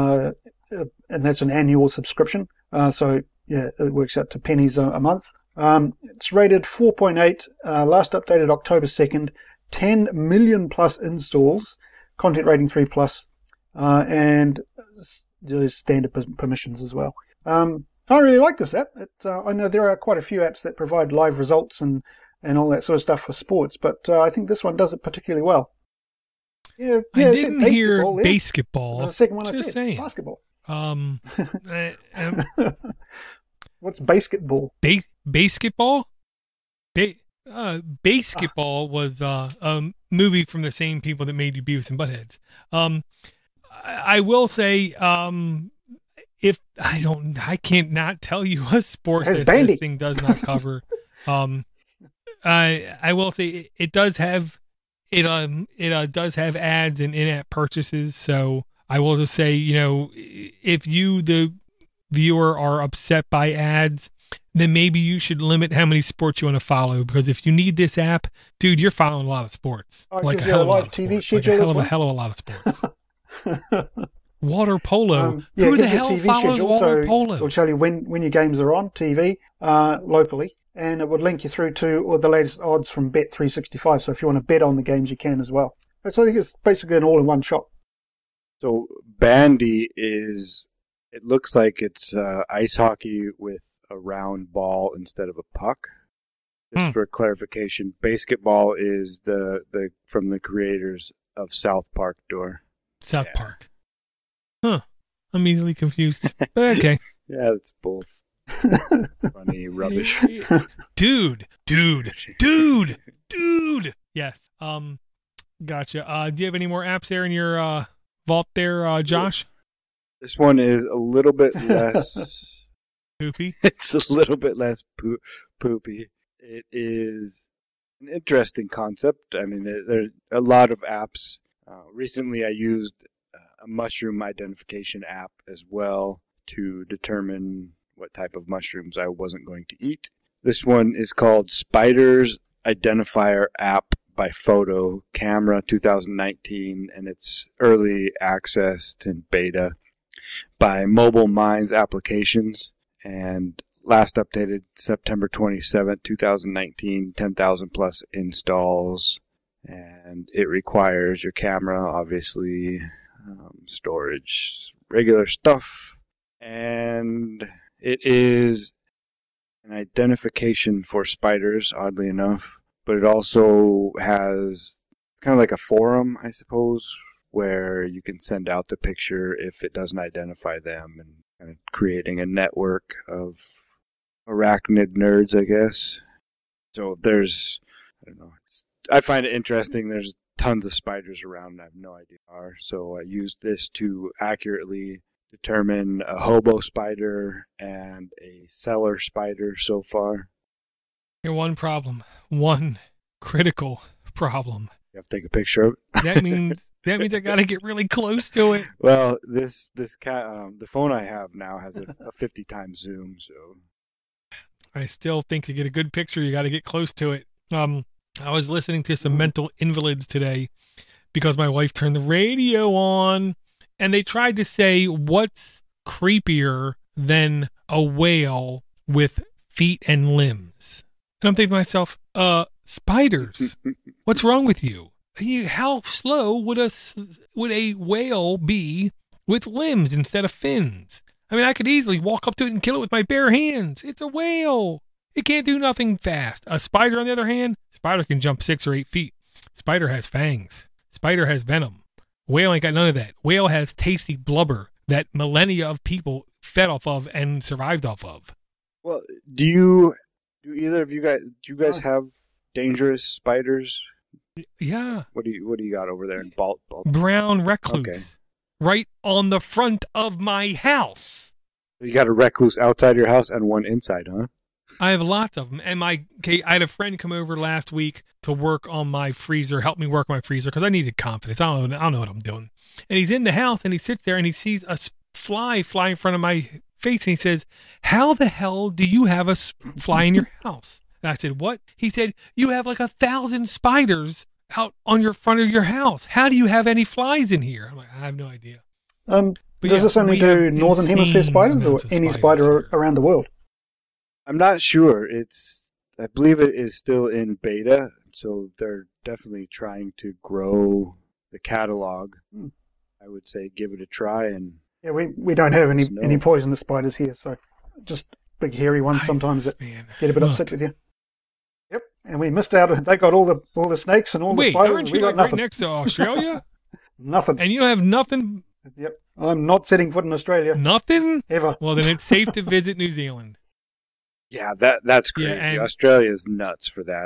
and that's an annual subscription. So, yeah, it works out to pennies a month. It's rated 4.8, last updated October 2nd, 10 million plus installs, content rating 3+, and there's standard permissions as well. I really like this app. I know there are quite a few apps that provide live results and all that sort of stuff for sports, but I think this one does it particularly well. Yeah, I didn't hear basketball. That's the second one just I said. saying. Basketball. What's basketball? Basketball? Basketball was a movie from the same people that made you Beavis and Buttheads. I will say, if I can't not tell you a sport that this thing does not cover. I will say it does have does have ads and in-app purchases. So I will just say, if you, the viewer, are upset by ads, then maybe you should limit how many sports you want to follow, because if you need this app, dude, you're following a lot of sports. Like a hell of a lot of TV schedule a hell of a lot of sports. Water polo. Who the hell TV follows schedule, water so polo? It'll tell you when your games are on TV locally, and it would link you through to all the latest odds from Bet365. So if you want to bet on the games, you can as well. So I think it's basically an all-in-one shop. So bandy it looks like it's ice hockey with a round ball instead of a puck. Just for clarification, basketball is the from the creators of South Park. South Park. Huh. I'm easily confused. But okay. Yeah, it's both. Funny rubbish. Dude. Yes. Gotcha. Do you have any more apps there in your vault there, Josh? This one is a little bit less Poopy. It's a little bit less poopy. It is an interesting concept. I mean, there are a lot of apps. Recently, I used a mushroom identification app as well to determine what type of mushrooms I wasn't going to eat. This one is called Spiders Identifier App by Photo Camera 2019, and it's early access. It's in beta by Mobile Minds Applications, and last updated September 27th, 2019, 10,000 plus installs, and it requires your camera, obviously, storage, regular stuff, and it is an identification for spiders, oddly enough, but it also has, it's kind of like a forum, I suppose, where you can send out the picture if it doesn't identify them, and kind of creating a network of arachnid nerds, I guess. So there's, I don't know, I find it interesting. There's tons of spiders around, and I have no idea what they are. So I used this to accurately determine a hobo spider and a cellar spider so far. Here, one critical problem. You have to take a picture of it. That means I got to get really close to it. Well, the phone I have now has a 50 times zoom, so I still think to get a good picture, you got to get close to it. I was listening to some mental invalids today because my wife turned the radio on, and they tried to say what's creepier than a whale with feet and limbs. And I'm thinking to myself, spiders. What's wrong with you? How slow would a whale be with limbs instead of fins? I mean, I could easily walk up to it and kill it with my bare hands. It's a whale. It can't do nothing fast. A spider, on the other hand, spider can jump 6 or 8 feet. Spider has fangs. Spider has venom. Whale ain't got none of that. Whale has tasty blubber that millennia of people fed off of and survived off of. Well, do either of you guys have dangerous spiders? Yeah. What do you got over there in Baltimore? Brown recluse. Okay. Right on the front of my house. You got a recluse outside your house and one inside, huh? I have lots of them. And I had a friend come over last week to work on my freezer, help me work my freezer, because I needed confidence. I don't know what I'm doing. And he's in the house, and he sits there, and he sees a fly in front of my face, and he says, "How the hell do you have a fly in your house?" And I said, "What?" He said, "You have like 1,000 spiders out on your front of your house. How do you have any flies in here?" I'm like, I have no idea. Does this only do Northern Hemisphere spiders or any spider around the world? I'm not sure. I believe it is still in beta, so they're definitely trying to grow the catalog. I would say give it a try. And yeah, we don't have any poisonous spiders here, so just big hairy ones sometimes that get a bit upset with you. Yep, and we missed out. They got all the snakes and all the spiders. Aren't you we got right nothing. next to Australia? Nothing. And you don't have nothing? Yep, I'm not setting foot in Australia. Nothing? Ever. Well, then it's safe to visit New Zealand. Yeah, that's crazy. Yeah, Australia's nuts for that.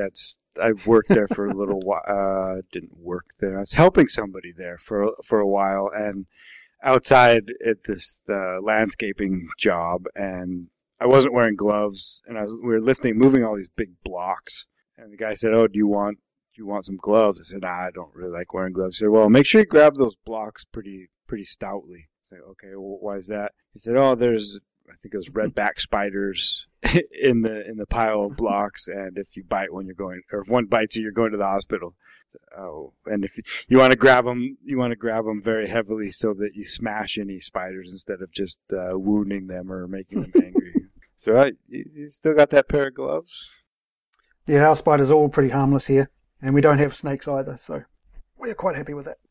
I worked there for a little while. Didn't work there. I was helping somebody there for a while, and outside at this landscaping job, and I wasn't wearing gloves, and we were moving all these big blocks, and the guy said, "Oh, do you want some gloves?" I said, "I don't really like wearing gloves." He said, "Well, make sure you grab those blocks pretty stoutly." I said, "Okay, well, why is that?" He said, "Oh, there's, I think it was redback spiders in the pile of blocks, and if you bite one, if one bites you, you're going to the hospital. Oh, and if you want to grab them very heavily so that you smash any spiders instead of just wounding them or making them angry." So you still got that pair of gloves? Yeah, our spiders are all pretty harmless here, and we don't have snakes either, so we're quite happy with that.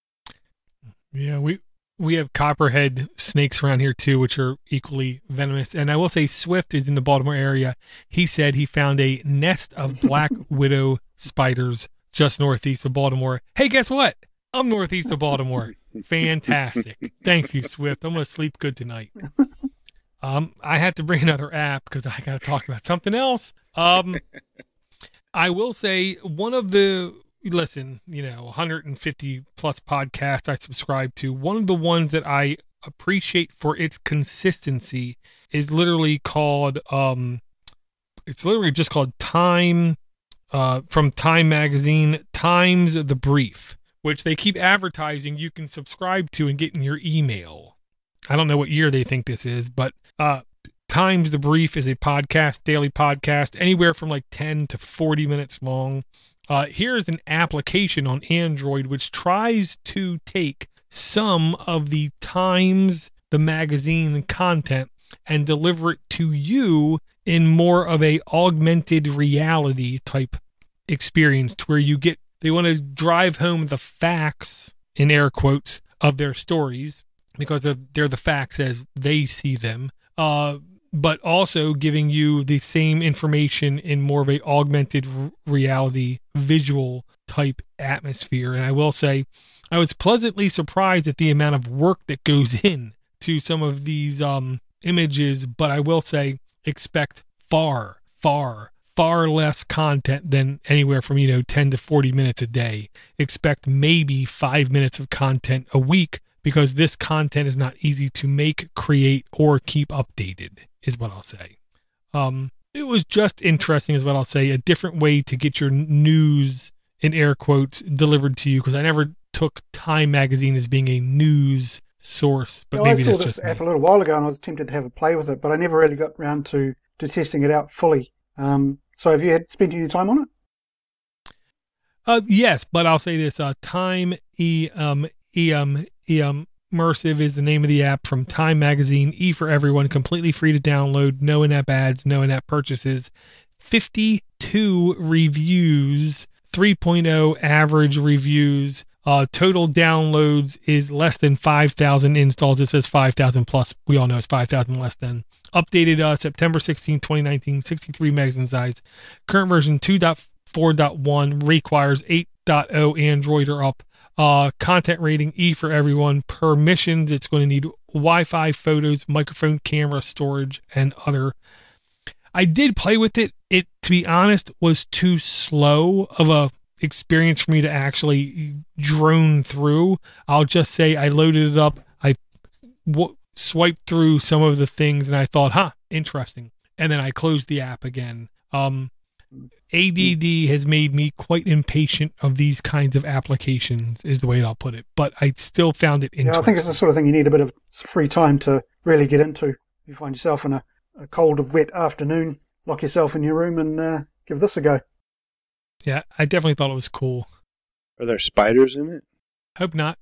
Yeah, we have copperhead snakes around here too, which are equally venomous. And I will say Swift is in the Baltimore area. He said he found a nest of black widow spiders just northeast of Baltimore. Hey, guess what? I'm northeast of Baltimore. Fantastic. Thank you, Swift. I'm going to sleep good tonight. I had to bring another app because I got to talk about something else. I will say one of the, listen, 150 plus podcasts I subscribe to. One of the ones that I appreciate for its consistency is literally called, it's literally just called Time, from Time Magazine, Times the Brief, which they keep advertising you can subscribe to and get in your email. I don't know what year they think this is, but Times the Brief is a podcast, daily podcast, anywhere from like 10 to 40 minutes long. Here's an application on Android which tries to take some of the Times, the magazine content, and deliver it to you in more of a augmented reality type experience, to where they want to drive home the facts, in air quotes, of their stories, because they're the facts as they see them, but also giving you the same information in more of a augmented reality visual type atmosphere. And I will say, I was pleasantly surprised at the amount of work that goes in to some of these images, but I will say, expect far, far, far less content than anywhere from 10 to 40 minutes a day. Expect maybe 5 minutes of content a week, because this content is not easy to make, create, or keep updated, is what I'll say. It was just interesting, is what I'll say, a different way to get your news, in air quotes, delivered to you, because I never took Time Magazine as being a news source, but maybe I saw this app a little while ago and I was tempted to have a play with it, but I never really got around to testing it out fully. So have you spent any time on it? Yes, but I'll say this: Time Immersive is the name of the app from Time Magazine. E for everyone, completely free to download. No in-app ads, no in-app purchases. 52 reviews, 3.0 average reviews. Total downloads is less than 5,000 installs. It says 5,000 plus. We all know it's 5,000 less than. Updated September 16, 2019, 63 megs in size. Current version 2.4.1 requires 8.0 Android or up. Content rating E for everyone. Permissions, it's going to need Wi-Fi, photos, microphone, camera, storage, and other. I did play with it. It, to be honest, was too slow of a experience for me to actually drone through. I'll just say I loaded it up. I swiped through some of the things and I thought, interesting. And then I closed the app again. ADD has made me quite impatient of these kinds of applications, is the way I'll put it. But I still found it interesting. Yeah, I think it's the sort of thing you need a bit of free time to really get into. If you find yourself in a cold, wet afternoon, lock yourself in your room and give this a go. Yeah, I definitely thought it was cool. Are there spiders in it? Hope not.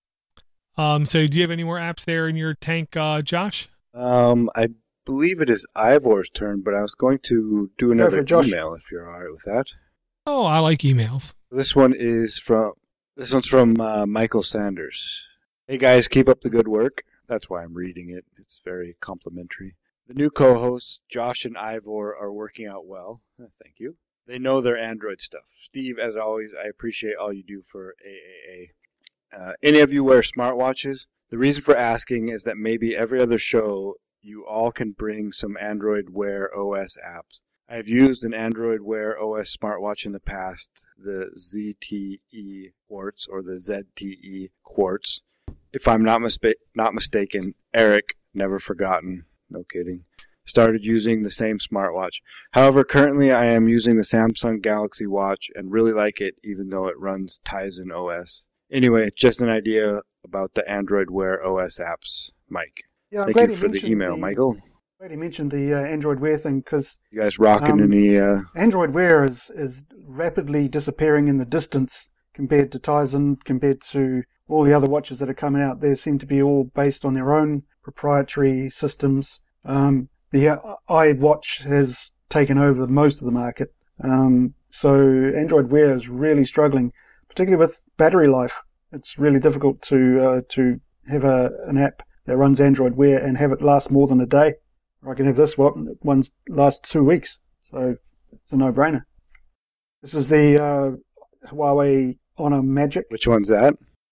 So do you have any more apps there in your tank, Josh? I believe it is Ivor's turn, but I was going to do another email if you're all right with that. Oh, I like emails. This one's from Michael Sanders. Hey guys, keep up the good work. That's why I'm reading it. It's very complimentary. The new co-hosts, Josh and Ivor, are working out well. Thank you. They know their Android stuff. Steve, as always, I appreciate all you do for AAA. Any of you wear smartwatches? The reason for asking is that maybe every other show you all can bring some Android Wear OS apps. I have used an Android Wear OS smartwatch in the past, the ZTE Quartz or the ZTE Quartz. If I'm not mistaken, Eric, never forgotten, no kidding, started using the same smartwatch. However, currently I am using the Samsung Galaxy Watch and really like it, even though it runs Tizen OS. Anyway, just an idea about the Android Wear OS apps, Mike. Yeah, Thank you for the email, Michael. Glad you mentioned the Android Wear thing, because you guys rocking any? Android Wear is rapidly disappearing in the distance compared to Tizen, compared to all the other watches that are coming out. They seem to be all based on their own proprietary systems. The iWatch has taken over most of the market. So Android Wear is really struggling, particularly with battery life. It's really difficult to have an app that runs Android Wear and have it last more than a day. I can have this one last 2 weeks. So it's a no-brainer. This is the Huawei Honor Magic. Which one's that?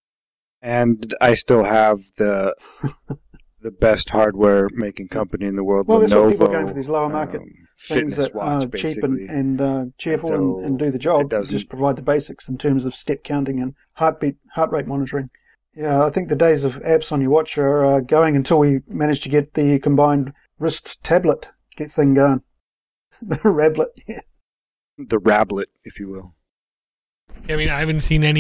And I still have the best hardware making company in the world. Well, Lenovo. that's what people are going for, these lower market things fitness that watch, are cheap basically. and cheerful so and do the it job. doesn't- Just provide the basics in terms of step counting and heart rate monitoring. Yeah, I think the days of apps on your watch are going until we manage to get the combined wrist tablet thing going. The Rablet, yeah. The Rablet, if you will. I mean, I haven't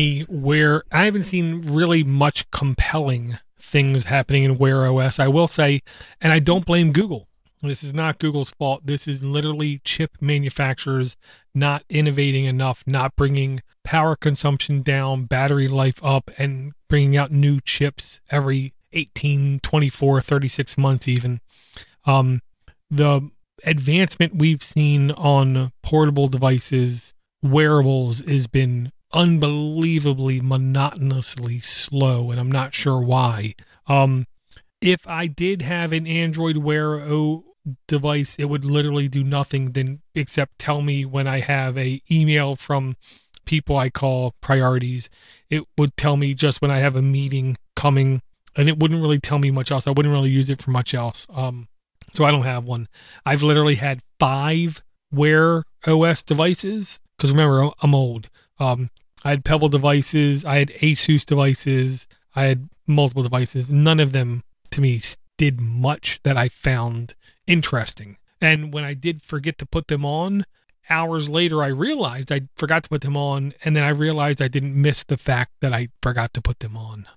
seen really much compelling things happening in Wear OS. I will say, and I don't blame Google. This is not Google's fault. This is literally chip manufacturers not innovating enough, not bringing power consumption down, battery life up, and bringing out new chips every 18, 24, 36 months even. The advancement we've seen on portable devices, wearables, has been unbelievably monotonously slow, and I'm not sure why. If I did have an Android Wear OS device, it would literally do nothing except tell me when I have a email from people I call priorities. It would tell me just when I have a meeting coming, and it wouldn't really tell me much else. I wouldn't really use it for much else. So I don't have one. I've literally had 5 Wear OS devices, because remember, I'm old. I had Pebble devices, I had Asus devices, I had multiple devices. None of them, to me, did much that I found interesting. And when I did forget to put them on, hours later I realized I forgot to put them on, and then I realized I didn't miss the fact that I forgot to put them on.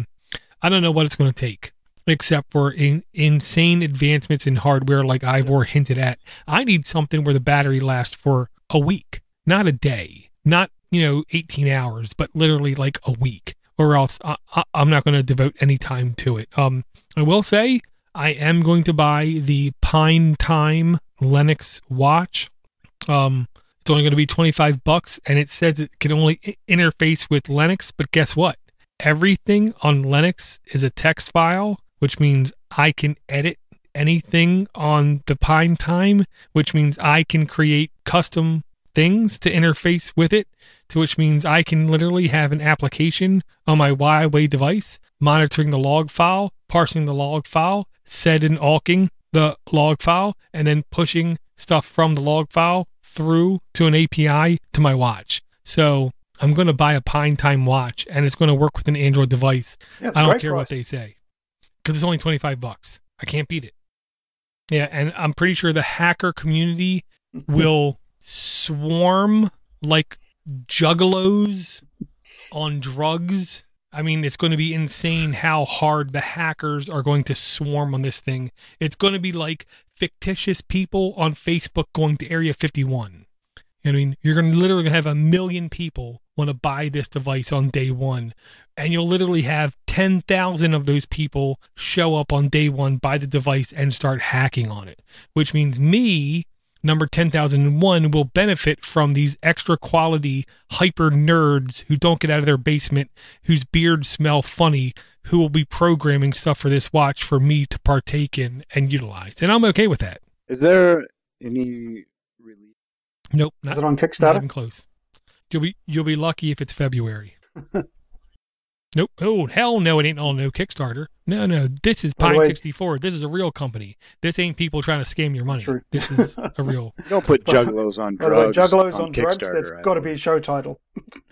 I don't know what it's going to take, except for insane advancements in hardware like Ivor hinted at. I need something where the battery lasts for a week, not a day, not 18 hours, but literally like a week, or else I'm not going to devote any time to it. I will say I am going to buy the Pine Time Lennox watch. It's only going to be $25, and it says it can only interface with Lennox, but guess what? Everything on Lennox is a text file, which means I can edit anything on the Pine Time, which means I can create custom things to interface with it, to which means I can literally have an application on my Huawei device monitoring the log file, parsing the log file, set and awking the log file, and then pushing stuff from the log file through to an API to my watch. So I'm going to buy a Pine Time watch, and it's going to work with an Android device. Yeah, I don't care what they say, because it's only $25. I can't beat it. Yeah, and I'm pretty sure the hacker community will swarm like juggalos on drugs. I mean, it's going to be insane how hard the hackers are going to swarm on this thing. It's going to be like fictitious people on Facebook going to Area 51. I mean, you're literally going to have 1 million people want to buy this device on day one, and you'll literally have 10,000 of those people show up on day one, buy the device, and start hacking on it, which means me, number 10,001, will benefit from these extra quality hyper nerds who don't get out of their basement, whose beards smell funny, who will be programming stuff for this watch for me to partake in and utilize. And I'm okay with that. Is there any release? Nope. Is it on Not Kickstarter? even close. You'll be lucky if it's February. Nope. Oh, hell no, it ain't on no Kickstarter. No. This is By the way- Pine64. This is a real company. This ain't people trying to scam your money. True. This is a real... Don't put juggalos on By the way, drugs. Juggalos on drugs, Kickstarter, that's right? got to be a show title.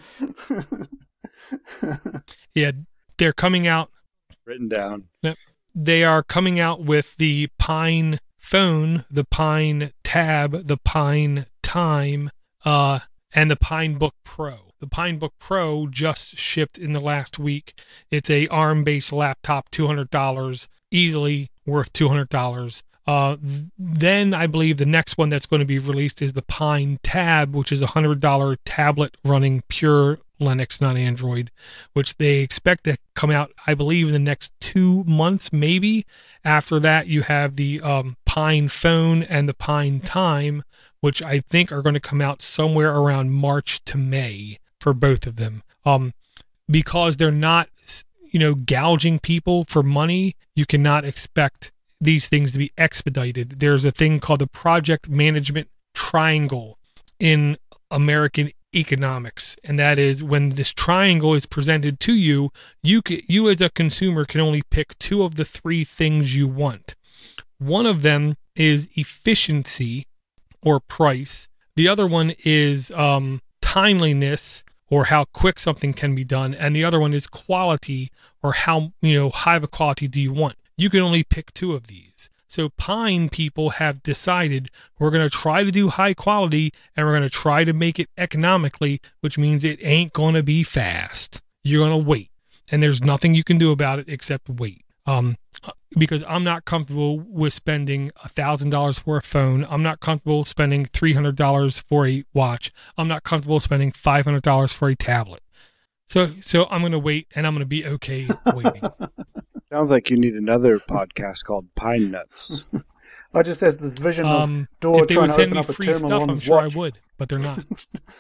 Yeah, they're coming out... Written down. They are coming out with the Pine phone, the Pine Tab, the Pine Time, and the Pinebook Pro. The Pinebook Pro just shipped in the last week. It's a ARM-based laptop, $200, easily worth $200. Then I believe the next one that's going to be released is the Pine Tab, which is a $100 tablet running pure Linux, not Android, which they expect to come out, I believe, in the next 2 months, maybe. After that, you have the Pine Phone and the Pine Time, which I think are going to come out somewhere around March to May for both of them. Because they're not, gouging people for money, you cannot expect these things to be expedited. There's a thing called the project management triangle in American economics, and that is when this triangle is presented to you, you as a consumer can only pick 2 of the 3 things you want. One of them is efficiency, or price. The other one is timeliness, or how quick something can be done. And the other one is quality, or how high of a quality do you want. You can only pick 2 of these. So Pine people have decided we're going to try to do high quality, and we're going to try to make it economically, which means it ain't going to be fast. You're going to wait. And there's nothing you can do about it except wait. Because I'm not comfortable with spending $1,000 for a phone. I'm not comfortable spending $300 for a watch. I'm not comfortable spending $500 for a tablet. So I'm going to wait, and I'm going to be okay waiting. Sounds like you need another podcast called Pine Nuts. I just has the vision of Door if they trying would to send open me up a free terminal stuff, on I'm his sure watch. I would, but they're not.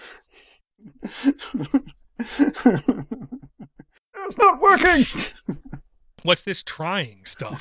It's not working. What's this trying stuff?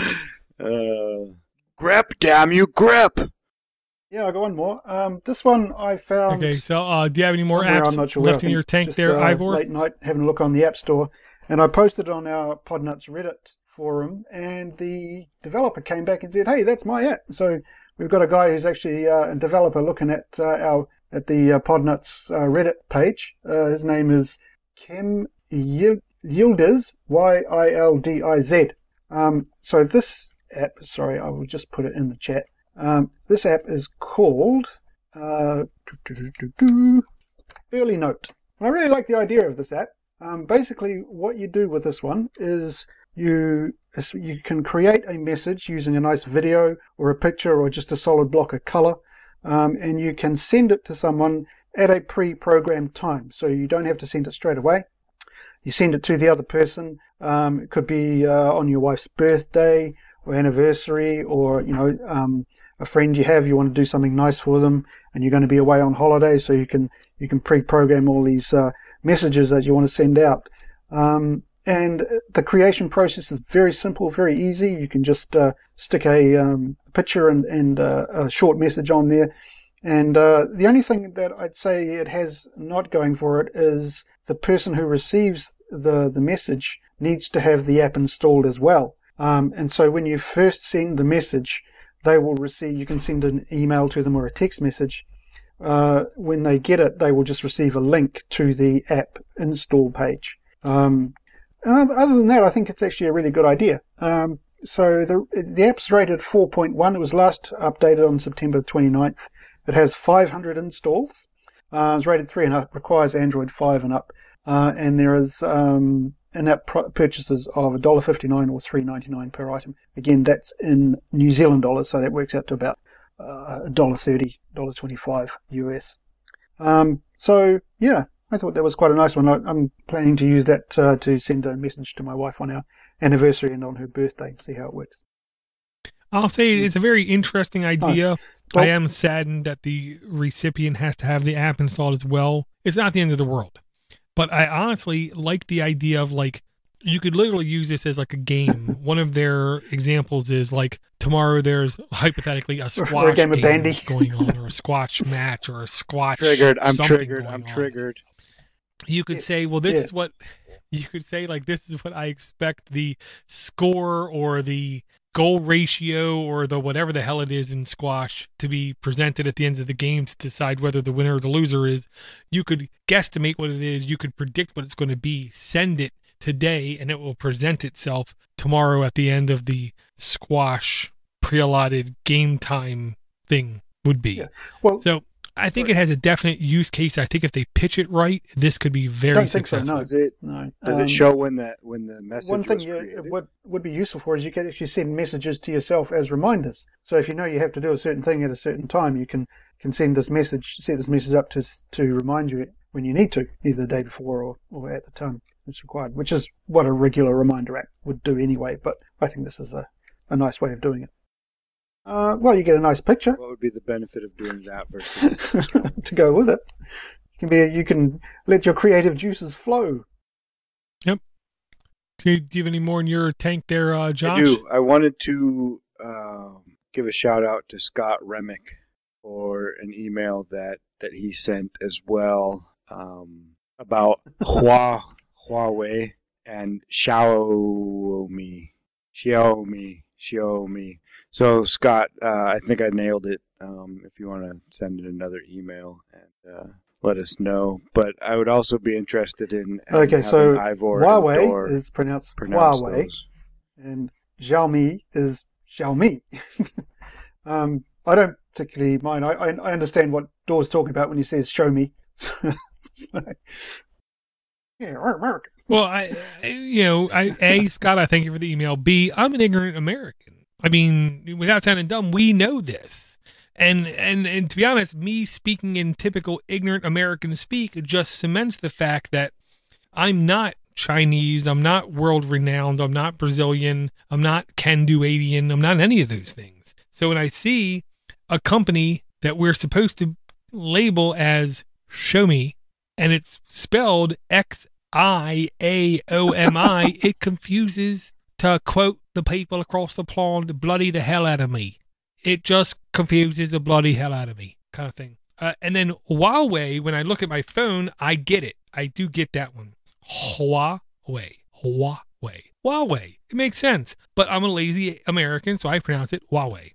Grep, damn you, grep! Yeah, I got one more. This one I found. Okay, so do you have any more somewhere, apps I'm not sure where. left in your tank just, there, Ivor? Late night having a look on the App Store, and I posted on our Podnuts Reddit forum, and the developer came back and said, "Hey, that's my app." So we've got a guy who's actually a developer looking at the Podnuts Reddit page. His name is Kim Yildiz, Yildiz. So this app, sorry, I will just put it in the chat. This app is called Early Note. And I really like the idea of this app. Basically, what you do with this one is you can create a message using a nice video or a picture or just a solid block of color, and you can send it to someone at a pre-programmed time. So you don't have to send it straight away. You send it to the other person. It could be on your wife's birthday or anniversary, or a friend you want to do something nice for them, and you're going to be away on holiday, so you can pre-program all these messages that you want to send out. And the creation process is very simple, very easy. You can just stick a picture and a short message on there. And the only thing that I'd say it has not going for it is the person who receives the message needs to have the app installed as well. And so when you first send the message, they will receive, you can send an email to them or a text message. When they get it, they will just receive a link to the app install page. And other than that, I think it's actually a really good idea. So the app's rated 4.1. It was last updated on September 29th. It has 500 installs. It's rated 3 and up, requires Android 5 and up. And there is in-app purchases of $1.59 or $3.99 per item. Again, that's in New Zealand dollars, so that works out to about $1.30, $1.25 US. So, yeah, I thought that was quite a nice one. I'm planning to use that to send a message to my wife on our anniversary and on her birthday and see how it works. I'll say it's a very interesting idea. Well, I am saddened that the recipient has to have the app installed as well. It's not the end of the world. But I honestly like the idea of, like, you could literally use this as like a game. One of their examples is like tomorrow there's hypothetically a squash game of bandy going on, or a squash match, or a squash. I'm something triggered. You could say, well, this is what you could say. Like, this is what I expect the score or the goal ratio or the whatever the hell it is in squash to be presented at the end of the game to decide whether the winner or the loser is. You could guesstimate what it is. You could predict what it's going to be. Send it today, and it will present itself tomorrow at the end of the squash pre-allotted game time thing would be. Yeah. Well, so I think it has a definite use case. I think if they pitch it right, this could be very successful. Does it show when the message one thing was created? would be useful for is you can actually send messages to yourself as reminders. So if you know you have to do a certain thing at a certain time, you can send this message, set this message up to remind you when you need to, either the day before or at the time it's required, which is what a regular reminder app would do anyway. But I think this is a nice way of doing it. Well, you get a nice picture. What would be the benefit of doing that versus to go with it? You can let your creative juices flow. Yep. Do you have any more in your tank there, Josh? I do. I wanted to give a shout out to Scott Remick for an email that he sent as well about Huawei and Xiaomi. So, Scott, I think I nailed it. if you want to send in another email and let us know. But I would also be interested in Okay, so Ivor Huawei is pronounced Huawei, those. and Xiaomi is Xiaomi. I don't particularly mind. I understand what Door's talking about when he says "show me." Yeah, we're American. Well, Scott, I thank you for the email. B, I'm an ignorant American. I mean, without sounding dumb, we know this. And to be honest, me speaking in typical ignorant American speak just cements the fact that I'm not Chinese, I'm not world renowned, I'm not Brazilian, I'm not Can-Do-Adian, I'm not any of those things. So when I see a company that we're supposed to label as Show Me, and it's spelled Xiaomi, it confuses, to quote the people across the pond, bloody the hell out of me. It just confuses the bloody hell out of me, kind of thing. And then Huawei, when I look at my phone, I get it. I do get that one. Huawei. It makes sense. But I'm a lazy American, so I pronounce it Huawei.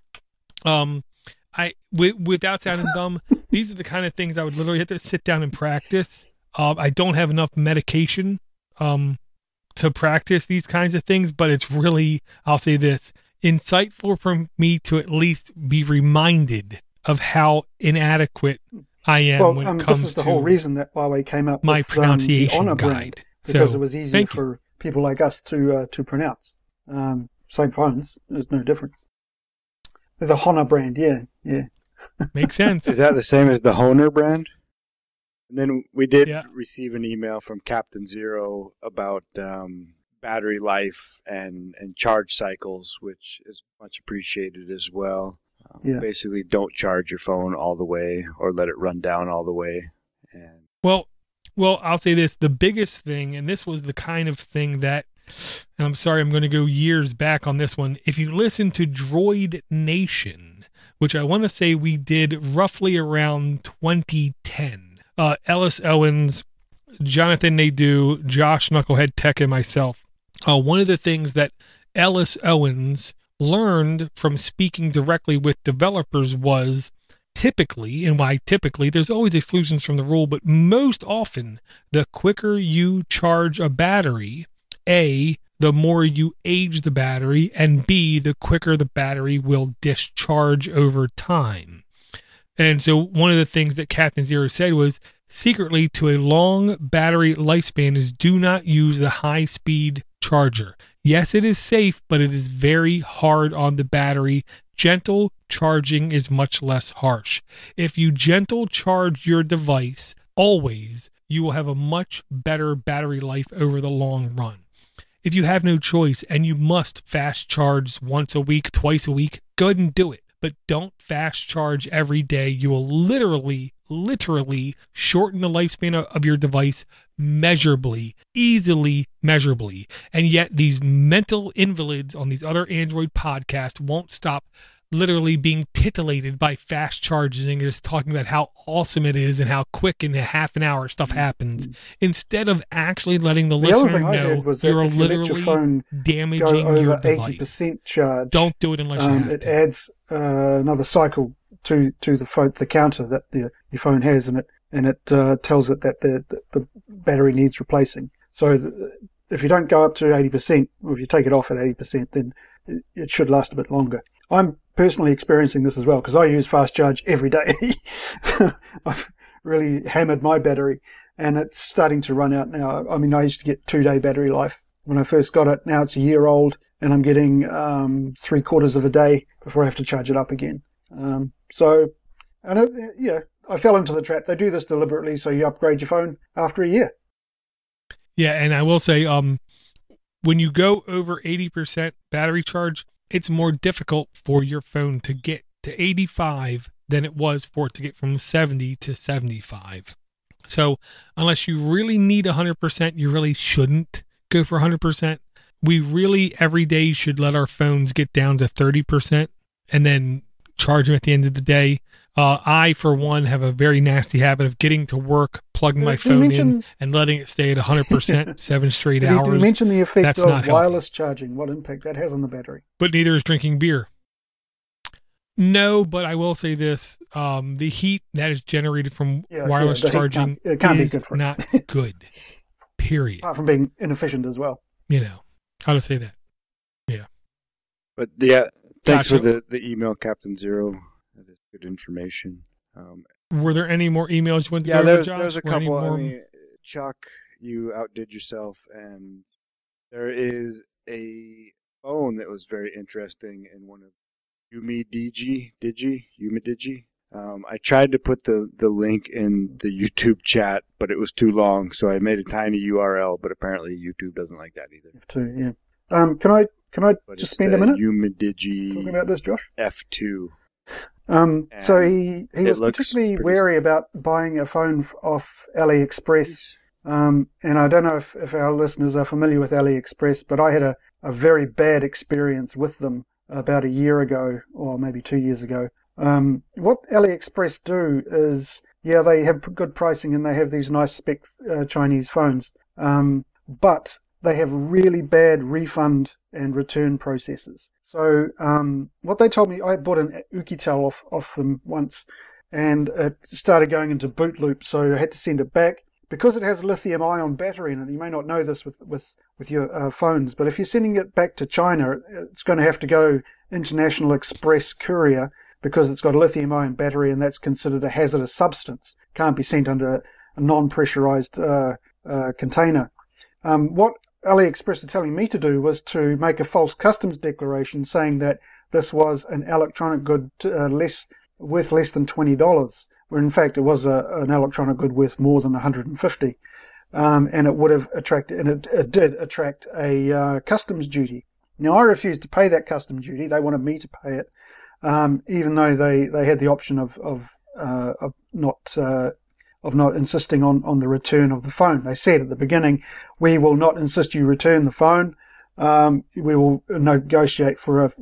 Without sounding dumb, these are the kind of things I would literally have to sit down and practice. I don't have enough medication to practice these kinds of things, but it's really, I'll say this, insightful for me to at least be reminded of how inadequate I am when it comes to this is the whole reason that Huawei came up my with pronunciation the Honor guide. brand, because So, it was easier for people like us to pronounce. Same phones, there's no difference. The Honor brand, yeah. Makes sense. Is that the same as the Honor brand? And then we did Yeah. receive an email from Captain Zero about battery life and charge cycles, which is much appreciated as well. Yeah. Basically, don't charge your phone all the way or let it run down all the way. And Well, I'll say this. The biggest thing, and this was the kind of thing that, and I'm sorry, I'm going to go years back on this one. If you listen to Droid Nation, which I want to say we did roughly around 2010, Ellis Owens, Jonathan Nadeau, Josh Knucklehead Tech, and myself, one of the things that Ellis Owens learned from speaking directly with developers was typically, and why typically, there's always exclusions from the rule, but most often, the quicker you charge a battery, A, the more you age the battery, and B, the quicker the battery will discharge over time. And so one of the things that Captain Zero said was, secretly to a long battery lifespan is do not use the high-speed charger. Yes, it is safe, but it is very hard on the battery. Gentle charging is much less harsh. If you gentle charge your device, always, you will have a much better battery life over the long run. If you have no choice and you must fast charge once a week, twice a week, go ahead and do it. But don't fast charge every day. You will literally shorten the lifespan of your device easily measurably. And yet these mental invalids on these other Android podcasts won't stop literally being titillated by fast charging and just talking about how awesome it is and how quick in a half an hour stuff happens, instead of actually letting the listener know you're literally damaging your device. 80% charge. Don't do it unless you have it to. adds another cycle to the counter that your phone has, and it tells it that the battery needs replacing. So if you don't go up to 80%, or if you take it off at 80%, then it should last a bit longer. I'm personally experiencing this as well because I use fast charge every day. I've really hammered my battery, and it's starting to run out now. I mean, I used to get 2-day battery life when I first got it. Now it's a year old, and I'm getting 3/4 of a day before I have to charge it up again. I fell into the trap. They do this deliberately, so you upgrade your phone after a year. Yeah, and I will say, when you go over 80% battery charge, it's more difficult for your phone to get to 85 than it was for it to get from 70 to 75. So unless you really need 100%, you really shouldn't go for 100%. We really every day should let our phones get down to 30% and then charge them at the end of the day. I, for one, have a very nasty habit of getting to work, plugging my phone in, and letting it stay at 100% 7 straight hours. Did you mention the effect That's of not wireless charging, what impact that has on the battery? But neither is drinking beer. No, but I will say this: the heat that is generated from wireless the heat charging can't be is good for it. not good. Period. Apart from being inefficient as well. How to say that? Yeah. But yeah, thanks Gotcha. for the email, Captain Zero. That is good information. Were there any more emails you wanted to Yeah, go over, Josh? there's a Were any couple. more- I mean, Chuck, you outdid yourself, and there is a phone that was very interesting in one of Umidigi. I tried to put the link in the YouTube chat, but it was too long, so I made a tiny URL. But apparently, YouTube doesn't like that either. Can I But just it's spend the a minute Umidigi talking about this, Josh? F2. So he was looks particularly pretty- wary about buying a phone off AliExpress. And I don't know if our listeners are familiar with AliExpress, but I had a very bad experience with them about a year ago, or maybe 2 years ago. What AliExpress do is, they have good pricing and they have these nice spec Chinese phones, but they have really bad refund and return processes. So what they told me, I bought an Oukitel off them once, and it started going into boot loop, so I had to send it back. Because it has a lithium-ion battery in it, you may not know this with your phones, but if you're sending it back to China, it's going to have to go international express courier because it's got a lithium-ion battery, and that's considered a hazardous substance. Can't be sent under a non-pressurized container. What AliExpress are telling me to do was to make a false customs declaration saying that this was an electronic good worth less than $20, where in fact it was an electronic good worth more than $150, and it would have attracted, and it did attract a customs duty. Now I refused to pay that customs duty. They wanted me to pay it, even though they had the option of not insisting on the return of the phone. They said at the beginning, we will not insist you return the phone. We will negotiate for a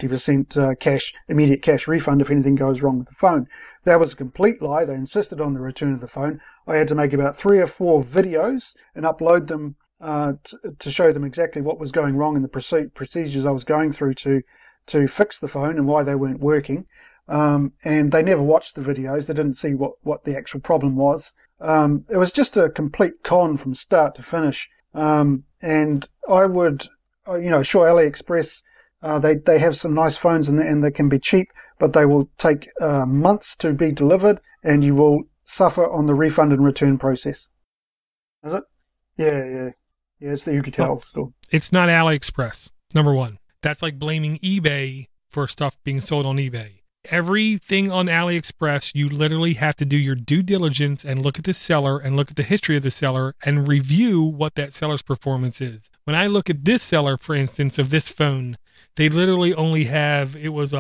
50% immediate cash refund if anything goes wrong with the phone. That was a complete lie. They insisted on the return of the phone. I had to make about 3 or 4 videos and upload them to show them exactly what was going wrong and the procedures I was going through to fix the phone and why they weren't working. And they never watched the videos. They didn't see what the actual problem was. It was just a complete con from start to finish. And I would, sure, AliExpress, they have some nice phones and they can be cheap, but they will take months to be delivered, and you will suffer on the refund and return process. Is it? Yeah, it's the Oukitel store. It's not AliExpress, number one. That's like blaming eBay for stuff being sold on eBay. Everything on AliExpress, you literally have to do your due diligence and look at the seller and look at the history of the seller and review what that seller's performance is. When I look at this seller, for instance, of this phone, they literally only have, it was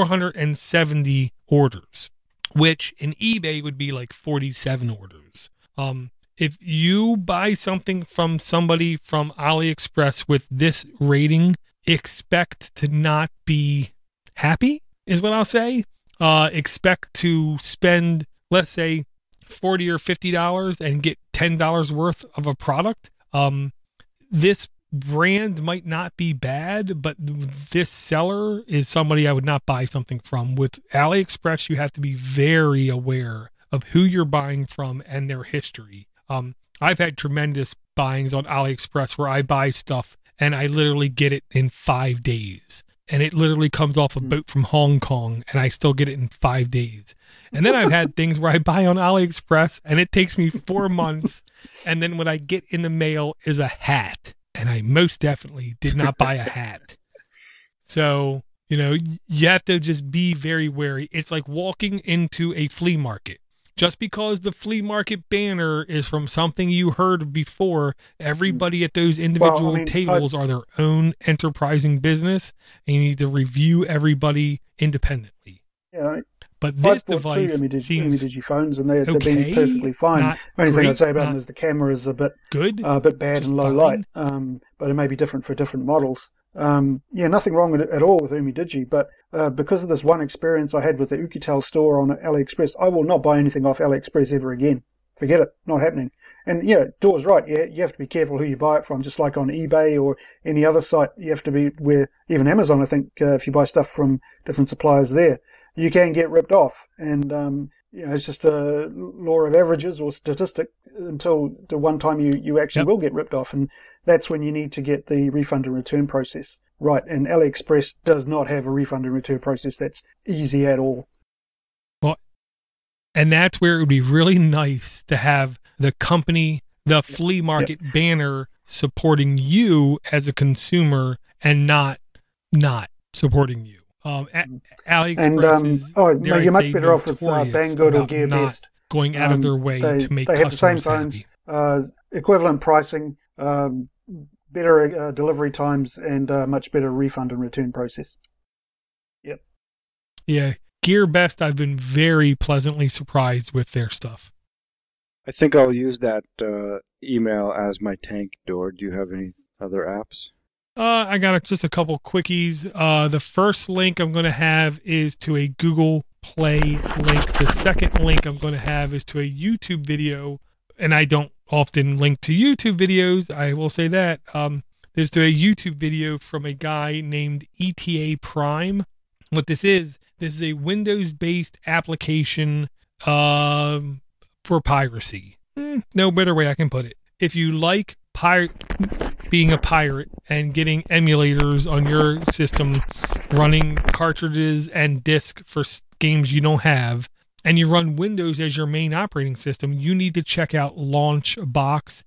470 orders, which in eBay would be like 47 orders. If you buy something from somebody from AliExpress with this rating, expect to not be happy, is what I'll say. Expect to spend, let's say, $40 or $50 and get $10 worth of a product. This brand might not be bad, but this seller is somebody I would not buy something from. With AliExpress, you have to be very aware of who you're buying from and their history. I've had tremendous buyings on AliExpress where I buy stuff and I literally get it in 5 days. And it literally comes off a boat from Hong Kong, and I still get it in 5 days. And then I've had things where I buy on AliExpress, and it takes me 4 months, and then what I get in the mail is a hat. And I most definitely did not buy a hat. So, you have to just be very wary. It's like walking into a flea market. Just because the flea market banner is from something you heard before, everybody at those individual tables are their own enterprising business, and you need to review everybody independently. Yeah, but this I've bought device 2 seems Umidigi phones, and they've okay, been perfectly fine. not The only thing great, I'd say about not them is the camera is a bit good, bad just and low fine. light, but it may be different for different models. Nothing wrong with it at all with Umidigi, but because of this one experience I had with the Oukitel store on AliExpress, I will not buy anything off AliExpress ever again. Forget it, not happening. And Door's right. You have to be careful who you buy it from, just like on eBay or any other site. You have to be where even Amazon, I think, if you buy stuff from different suppliers there, you can get ripped off. And, it's just a law of averages or statistic until the one time you actually will get ripped off. And that's when you need to get the refund and return process right. And AliExpress does not have a refund and return process that's easy at all. Well, and that's where it would be really nice to have the company, the flea market banner supporting you as a consumer and not supporting you. AliExpress you're much better off with Banggood or GearBest. Going out of their way to make they have the same customers phones, equivalent pricing, better delivery times, and much better refund and return process. Yep. Yeah, GearBest, I've been very pleasantly surprised with their stuff. I think I'll use that email as my tank door. Do you have any other apps? I got just a couple quickies. The first link I'm going to have is to a Google Play link. The second link I'm going to have is to a YouTube video, and I don't often link to YouTube videos. I will say that. There's to a YouTube video from a guy named ETA Prime. What this is a Windows-based application for piracy. No better way I can put it. If you like being a pirate and getting emulators on your system, running cartridges and disk for games you don't have, and you run Windows as your main operating system, you need to check out Launchbox,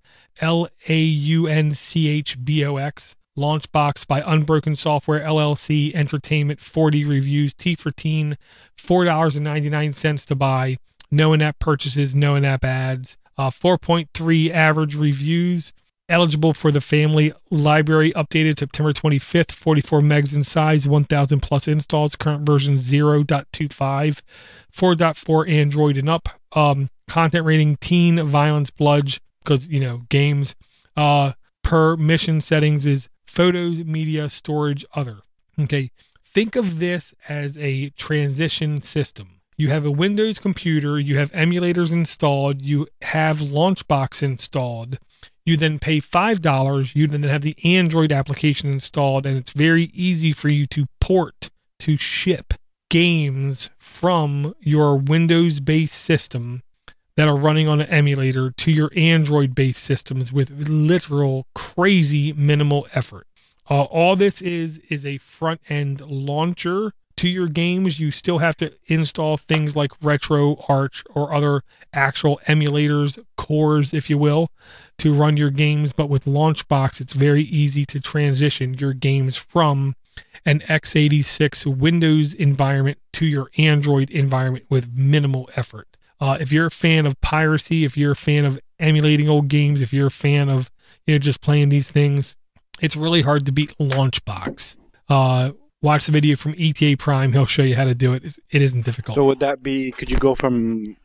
Launchbox. Launchbox by Unbroken Software LLC Entertainment. 40 reviews, T for teen, $4.99 to buy. No in-app purchases, no in-app ads. 4.3 average reviews. Eligible for the family library, updated September 25th, 44 megs in size, 1,000 plus installs, current version 0.25, 4.4 Android and up. Content rating teen, violence, blood, because, games. Permission settings is photos, media, storage, other. Okay, think of this as a transition system. You have a Windows computer, you have emulators installed, you have Launchbox installed. You then pay $5. You then have the Android application installed, and it's very easy for you to ship games from your Windows-based system that are running on an emulator to your Android-based systems with literal crazy minimal effort. All this is a front-end launcher to your games. You still have to install things like RetroArch or other actual emulators, cores, if you will, to run your games. But with Launchbox, it's very easy to transition your games from an x86 Windows environment to your Android environment with minimal effort. If you're a fan of piracy, if you're a fan of emulating old games, if you're a fan of just playing these things, it's really hard to beat Launchbox. Watch the video from ETA Prime. He'll show you how to do it. It isn't difficult. So would that be, could you go from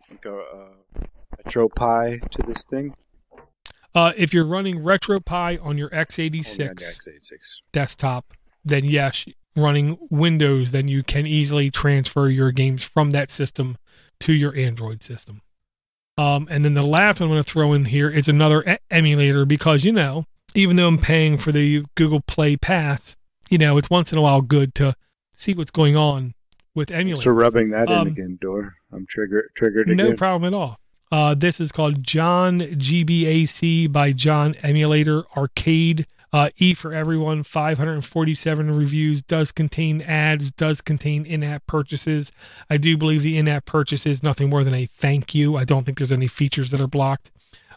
RetroPie to this thing? If you're running RetroPie on your x86 desktop, then yes, running Windows, then you can easily transfer your games from that system to your Android system. And then the last one I'm going to throw in here is another emulator because, even though I'm paying for the Google Play Pass, it's once in a while good to see what's going on with emulators. So rubbing that in again, Door. I'm triggered again. No problem at all. This is called John GBAC by John Emulator Arcade. E for everyone, 547 reviews, does contain ads, does contain in-app purchases. I do believe the in-app purchase is nothing more than a thank you. I don't think there's any features that are blocked.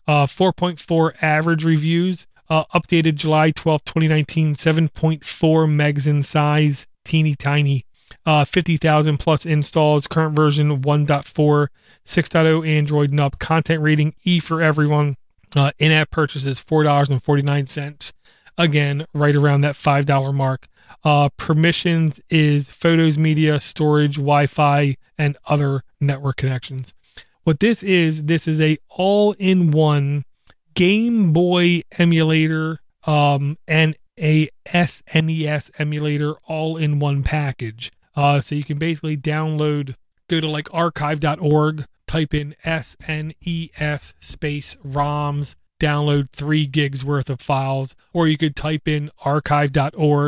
4.4 average reviews. Updated July 12th, 2019, 7.4 megs in size, teeny tiny, 50,000 plus installs, current version 1.4, 6.0 Android and up, content rating E for everyone, in-app purchases $4.49, again, right around that $5 mark. Permissions is photos, media, storage, Wi-Fi, and other network connections. What this is a all-in-one Game Boy emulator and a SNES emulator all in one package. So you can basically go to like archive.org, type in SNES space ROMs, download 3 gigs worth of files, or you could type in archive.org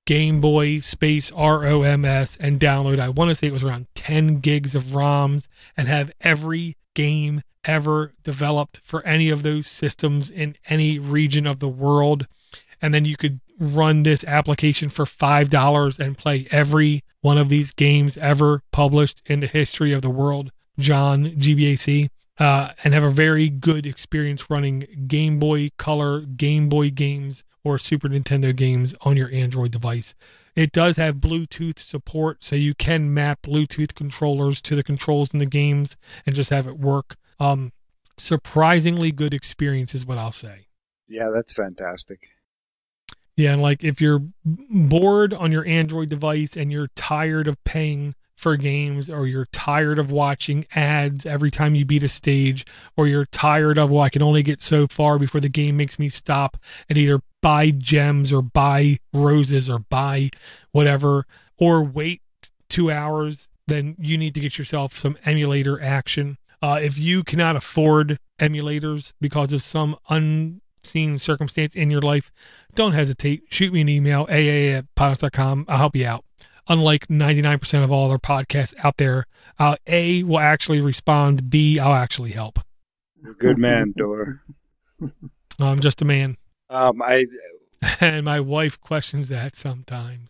Game Boy space ROMS and download, I want to say it was around 10 gigs of ROMs, and have every game ever developed for any of those systems in any region of the world. And then you could run this application for $5 and play every one of these games ever published in the history of the world, John GBAC, and have a very good experience running Game Boy Color, Game Boy games, or Super Nintendo games on your Android device. It does have Bluetooth support, so you can map Bluetooth controllers to the controls in the games and just have it work. Surprisingly good experience is what I'll say. Yeah, that's fantastic. Yeah, and like if you're bored on your Android device and you're tired of paying for games, or you're tired of watching ads every time you beat a stage, or you're tired of, well, I can only get so far before the game makes me stop and either buy gems or buy roses or buy whatever, or wait 2 hours, then you need to get yourself some emulator action. If you cannot afford emulators because of some unseen circumstance in your life, don't hesitate. Shoot me an email, aa@podos.com. I'll help you out. Unlike 99% of all other podcasts out there, A, will actually respond. B, I'll actually help. You're a good man, Dor. I'm just a man. I And my wife questions that sometimes.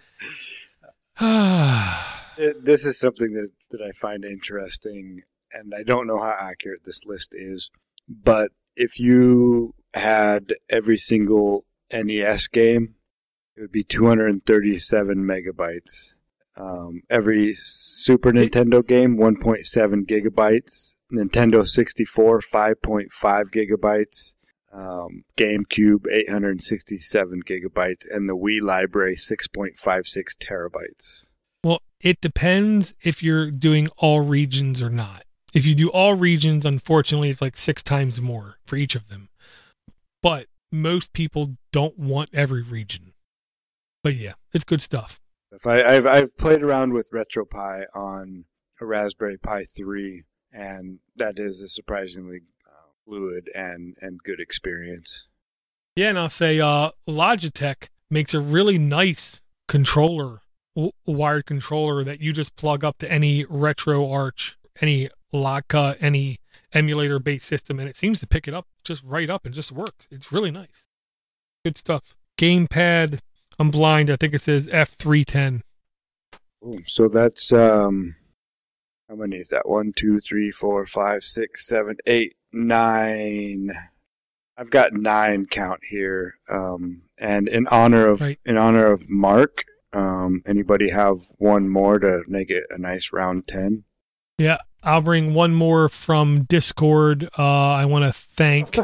This is something that I find interesting, and I don't know how accurate this list is, but if you had every single NES game, it would be 237 megabytes. Every Super Nintendo game, 1.7 gigabytes. Nintendo 64, 5.5 gigabytes. GameCube, 867 gigabytes. And the Wii library, 6.56 terabytes. Well, it depends if you're doing all regions or not. If you do all regions, unfortunately, it's like 6 times more for each of them. But most people don't want every region. But yeah, it's good stuff. I've played around with RetroPie on a Raspberry Pi 3, and that is a surprisingly fluid and good experience. Yeah, and I'll say Logitech makes a really nice controller, wired controller that you just plug up to any RetroArch, any Logca, any emulator-based system, and it seems to pick it up just right up and just works. It's really nice. Good stuff. Gamepad. I'm blind. I think it says F310. Ooh, so that's, how many is that? 1, 2, 3, 4, 5, 6, 7, 8, 9. I've got 9 count here. And in honor of Mark, anybody have one more to make it a nice round 10? Yeah, I'll bring one more from Discord. I want to thank,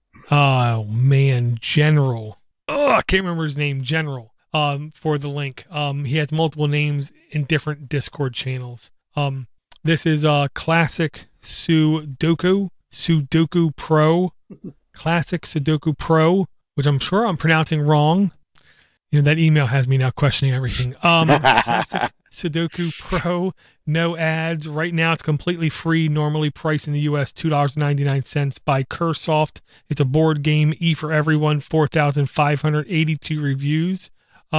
General. I can't remember his name, General, for the link. He has multiple names in different Discord channels. This is Classic Sudoku Pro, Classic Sudoku Pro, which I'm sure I'm pronouncing wrong. You know, that email has me now questioning everything. Classic Sudoku Pro, no ads. Right now it's completely free, normally priced in the US $2.99 by Cursoft. It's a board game, E for everyone, 4,582 reviews.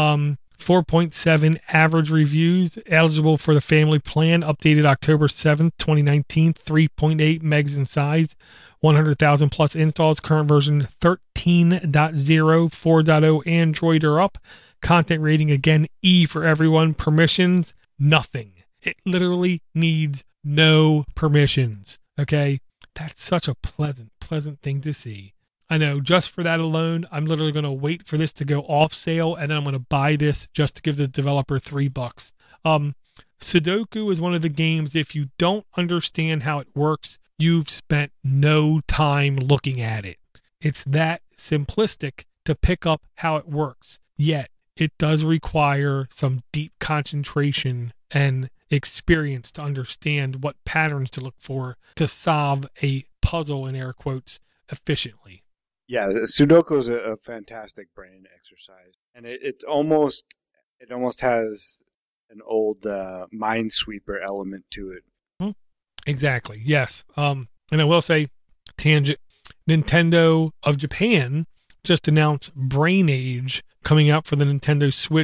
4.7 average reviews, eligible for the family plan, updated October 7th, 2019, 3.8 megs in size, 100,000 plus installs, current version 13.0, 4.0 Android or up. Content rating, again, E for everyone. Permissions, nothing. It literally needs no permissions, okay? That's such a pleasant thing to see. I know, just for that alone, I'm literally going to wait for this to go off sale, and then I'm going to buy this just to give the developer $3. Sudoku is one of the games, if you don't understand how it works, you've spent no time looking at it. It's that simplistic to pick up how it works, yet it does require some deep concentration and experience to understand what patterns to look for to solve a puzzle, in air quotes, efficiently. Yeah, Sudoku is a fantastic brain exercise, and it almost has an old Minesweeper element to it. Exactly. Yes. And I will say, tangent. Nintendo of Japan just announced Brain Age coming out for the Nintendo Switch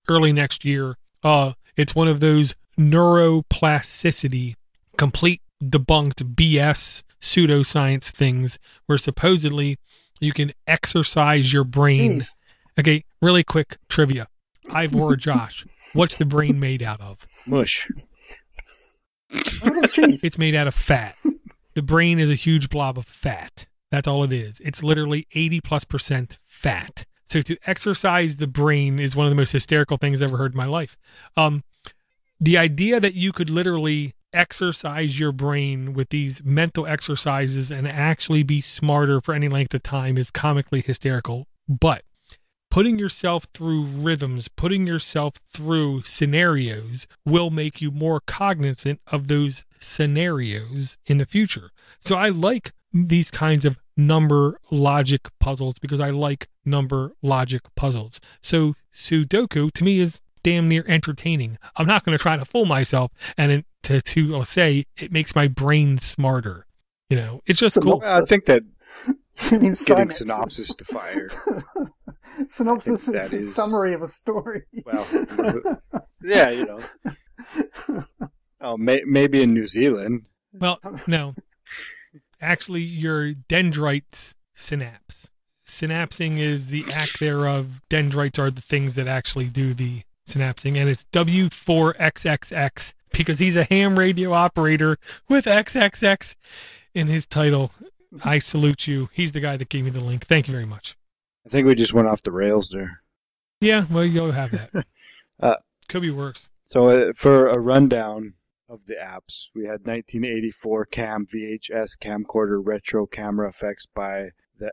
early next year. It's one of those neuroplasticity, complete debunked BS pseudoscience things where supposedly you can exercise your brain. Jeez. Okay, really quick trivia. Ivor or Josh, what's the brain made out of? Mush. Oh, that's cheese. It's made out of fat. The brain is a huge blob of fat. That's all it is. It's literally 80+% fat. So to exercise the brain is one of the most hysterical things I've ever heard in my life. The idea that you could literally exercise your brain with these mental exercises and actually be smarter for any length of time is comically hysterical. But putting yourself through rhythms, putting yourself through scenarios will make you more cognizant of those scenarios in the future. So I like these kinds of number logic puzzles because I like number logic puzzles. So Sudoku to me is damn near entertaining. I'm not going to try to fool myself and to say it makes my brain smarter. You know, it's just cool. I think that You mean getting synopsis. synopsis to fire. Synopsis I think is that a is- summary of a story. Well, yeah, you know. Oh, maybe in New Zealand. Well, no. Actually, your dendrites synapse. Synapsing is the act thereof. Dendrites are the things that actually do the synapsing. And it's W4XXX because he's a ham radio operator with XXX in his title. I salute you. He's the guy that gave me the link. Thank you very much. I think we just went off the rails there. Yeah, well, you'll have that. Could be worse. So for a rundown of the apps, we had 1984 Cam VHS camcorder retro camera effects by the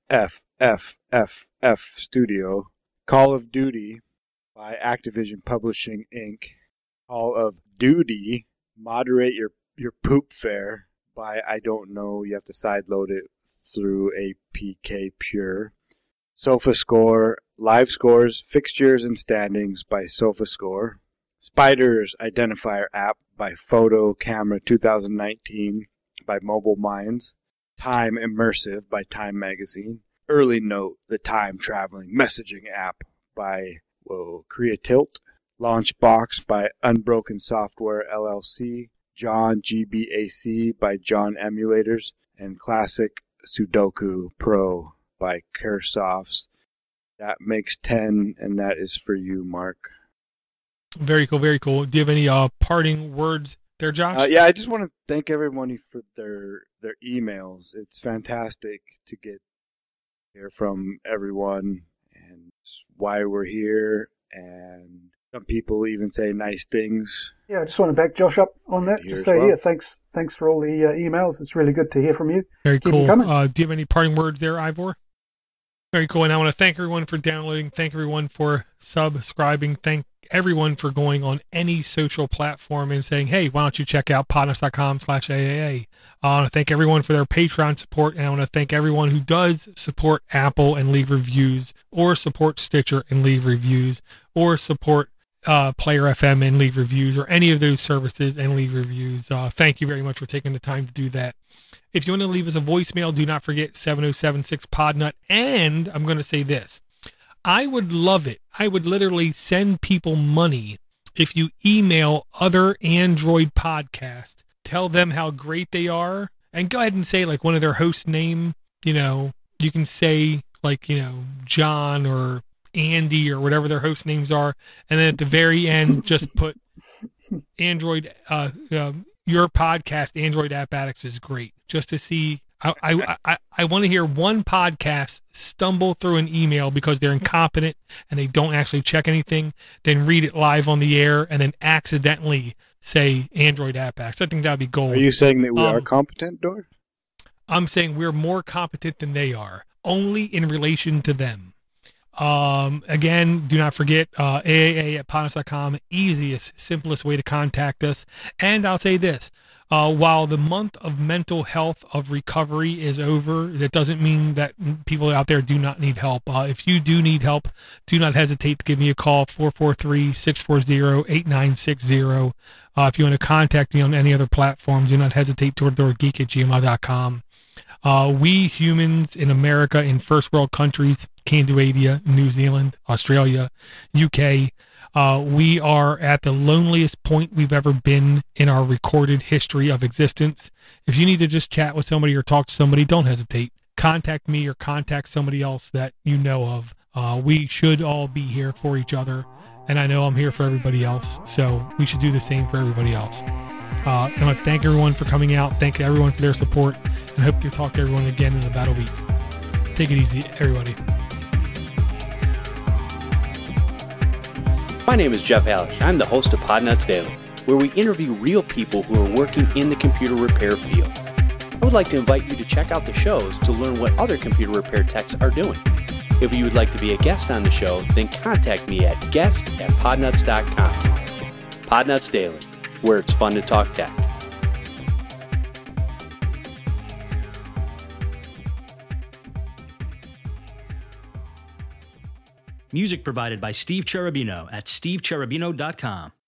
FFFFF Studio. Call of Duty by Activision Publishing Inc. Call of Duty, moderate your poop fare by I don't know, you have to sideload it through APK Pure. SofaScore, live scores, fixtures and standings by SofaScore. Spiders Identifier app by Photo Camera 2019 by Mobile Minds. Time Immersive by Time Magazine. Early Note, the time traveling messaging app by Creatilt. Launchbox by Unbroken Software LLC. John GBAC by John Emulators. And Classic Sudoku Pro by Kersofts. That makes 10, and that is for you, Mark. Very cool, very cool. Do you have any parting words there, Josh? Yeah, I just want to thank everyone for their emails. It's fantastic to hear from everyone and why we're here. And some people even say nice things. Yeah, I just want to back Josh up on that. Here Just as say, well. yeah, thanks for all the emails. It's really good to hear from you. Very Keep cool. them coming. Do you have any parting words there, Ivor? Very cool. And I want to thank everyone for downloading. Thank everyone for subscribing. Thank everyone for going on any social platform and saying, hey, why don't you check out podnutz.com/AAA. I want to thank everyone for their Patreon support. And I want to thank everyone who does support Apple and leave reviews, or support Stitcher and leave reviews, or support Player FM and leave reviews, or any of those services and leave reviews. Thank you very much for taking the time to do that. If you want to leave us a voicemail, do not forget 7076-PODNUT. And I'm going to say this. I would love it. I would literally send people money if you email other Android podcasts, tell them how great they are, and go ahead and say like one of their host name. You know, you can say like, you know, John or Andy or whatever their host names are. And then at the very end, just put Android, your podcast, Android App Addicts is great. Just to see, I want to hear one podcast stumble through an email because they're incompetent and they don't actually check anything, then read it live on the air and then accidentally say Android App Addicts. I think that'd be gold. Are you saying that we are competent, Dor? I'm saying we're more competent than they are, only in relation to them. Again, do not forget AAA@podnutz.com, easiest, simplest way to contact us. And I'll say this, while the month of mental health of recovery is over, that doesn't mean that people out there do not need help. If you do need help, do not hesitate to give me a call, 443-640-8960. If you want to contact me on any other platforms, do not hesitate to geek@gmail.com. We humans in America, in first world countries, Canada, New Zealand, Australia, UK, We are at the loneliest point we've ever been in our recorded history of existence. If you need to just chat with somebody or talk to somebody, don't hesitate. Contact me or contact somebody else that you know of. We should all be here for each other, and I know I'm here for everybody else, so we should do the same for everybody else. I want to thank everyone for coming out. Thank everyone for their support, and hope to talk to everyone again in about a week. Take it easy, everybody. My name is Jeff Hallish. I'm the host of Podnuts Daily, where we interview real people who are working in the computer repair field. I would like to invite you to check out the shows to learn what other computer repair techs are doing. If you would like to be a guest on the show, then contact me at guest@podnuts.com. Podnuts Daily, where it's fun to talk tech. Music provided by Steve Cherubino at stevecherubino.com.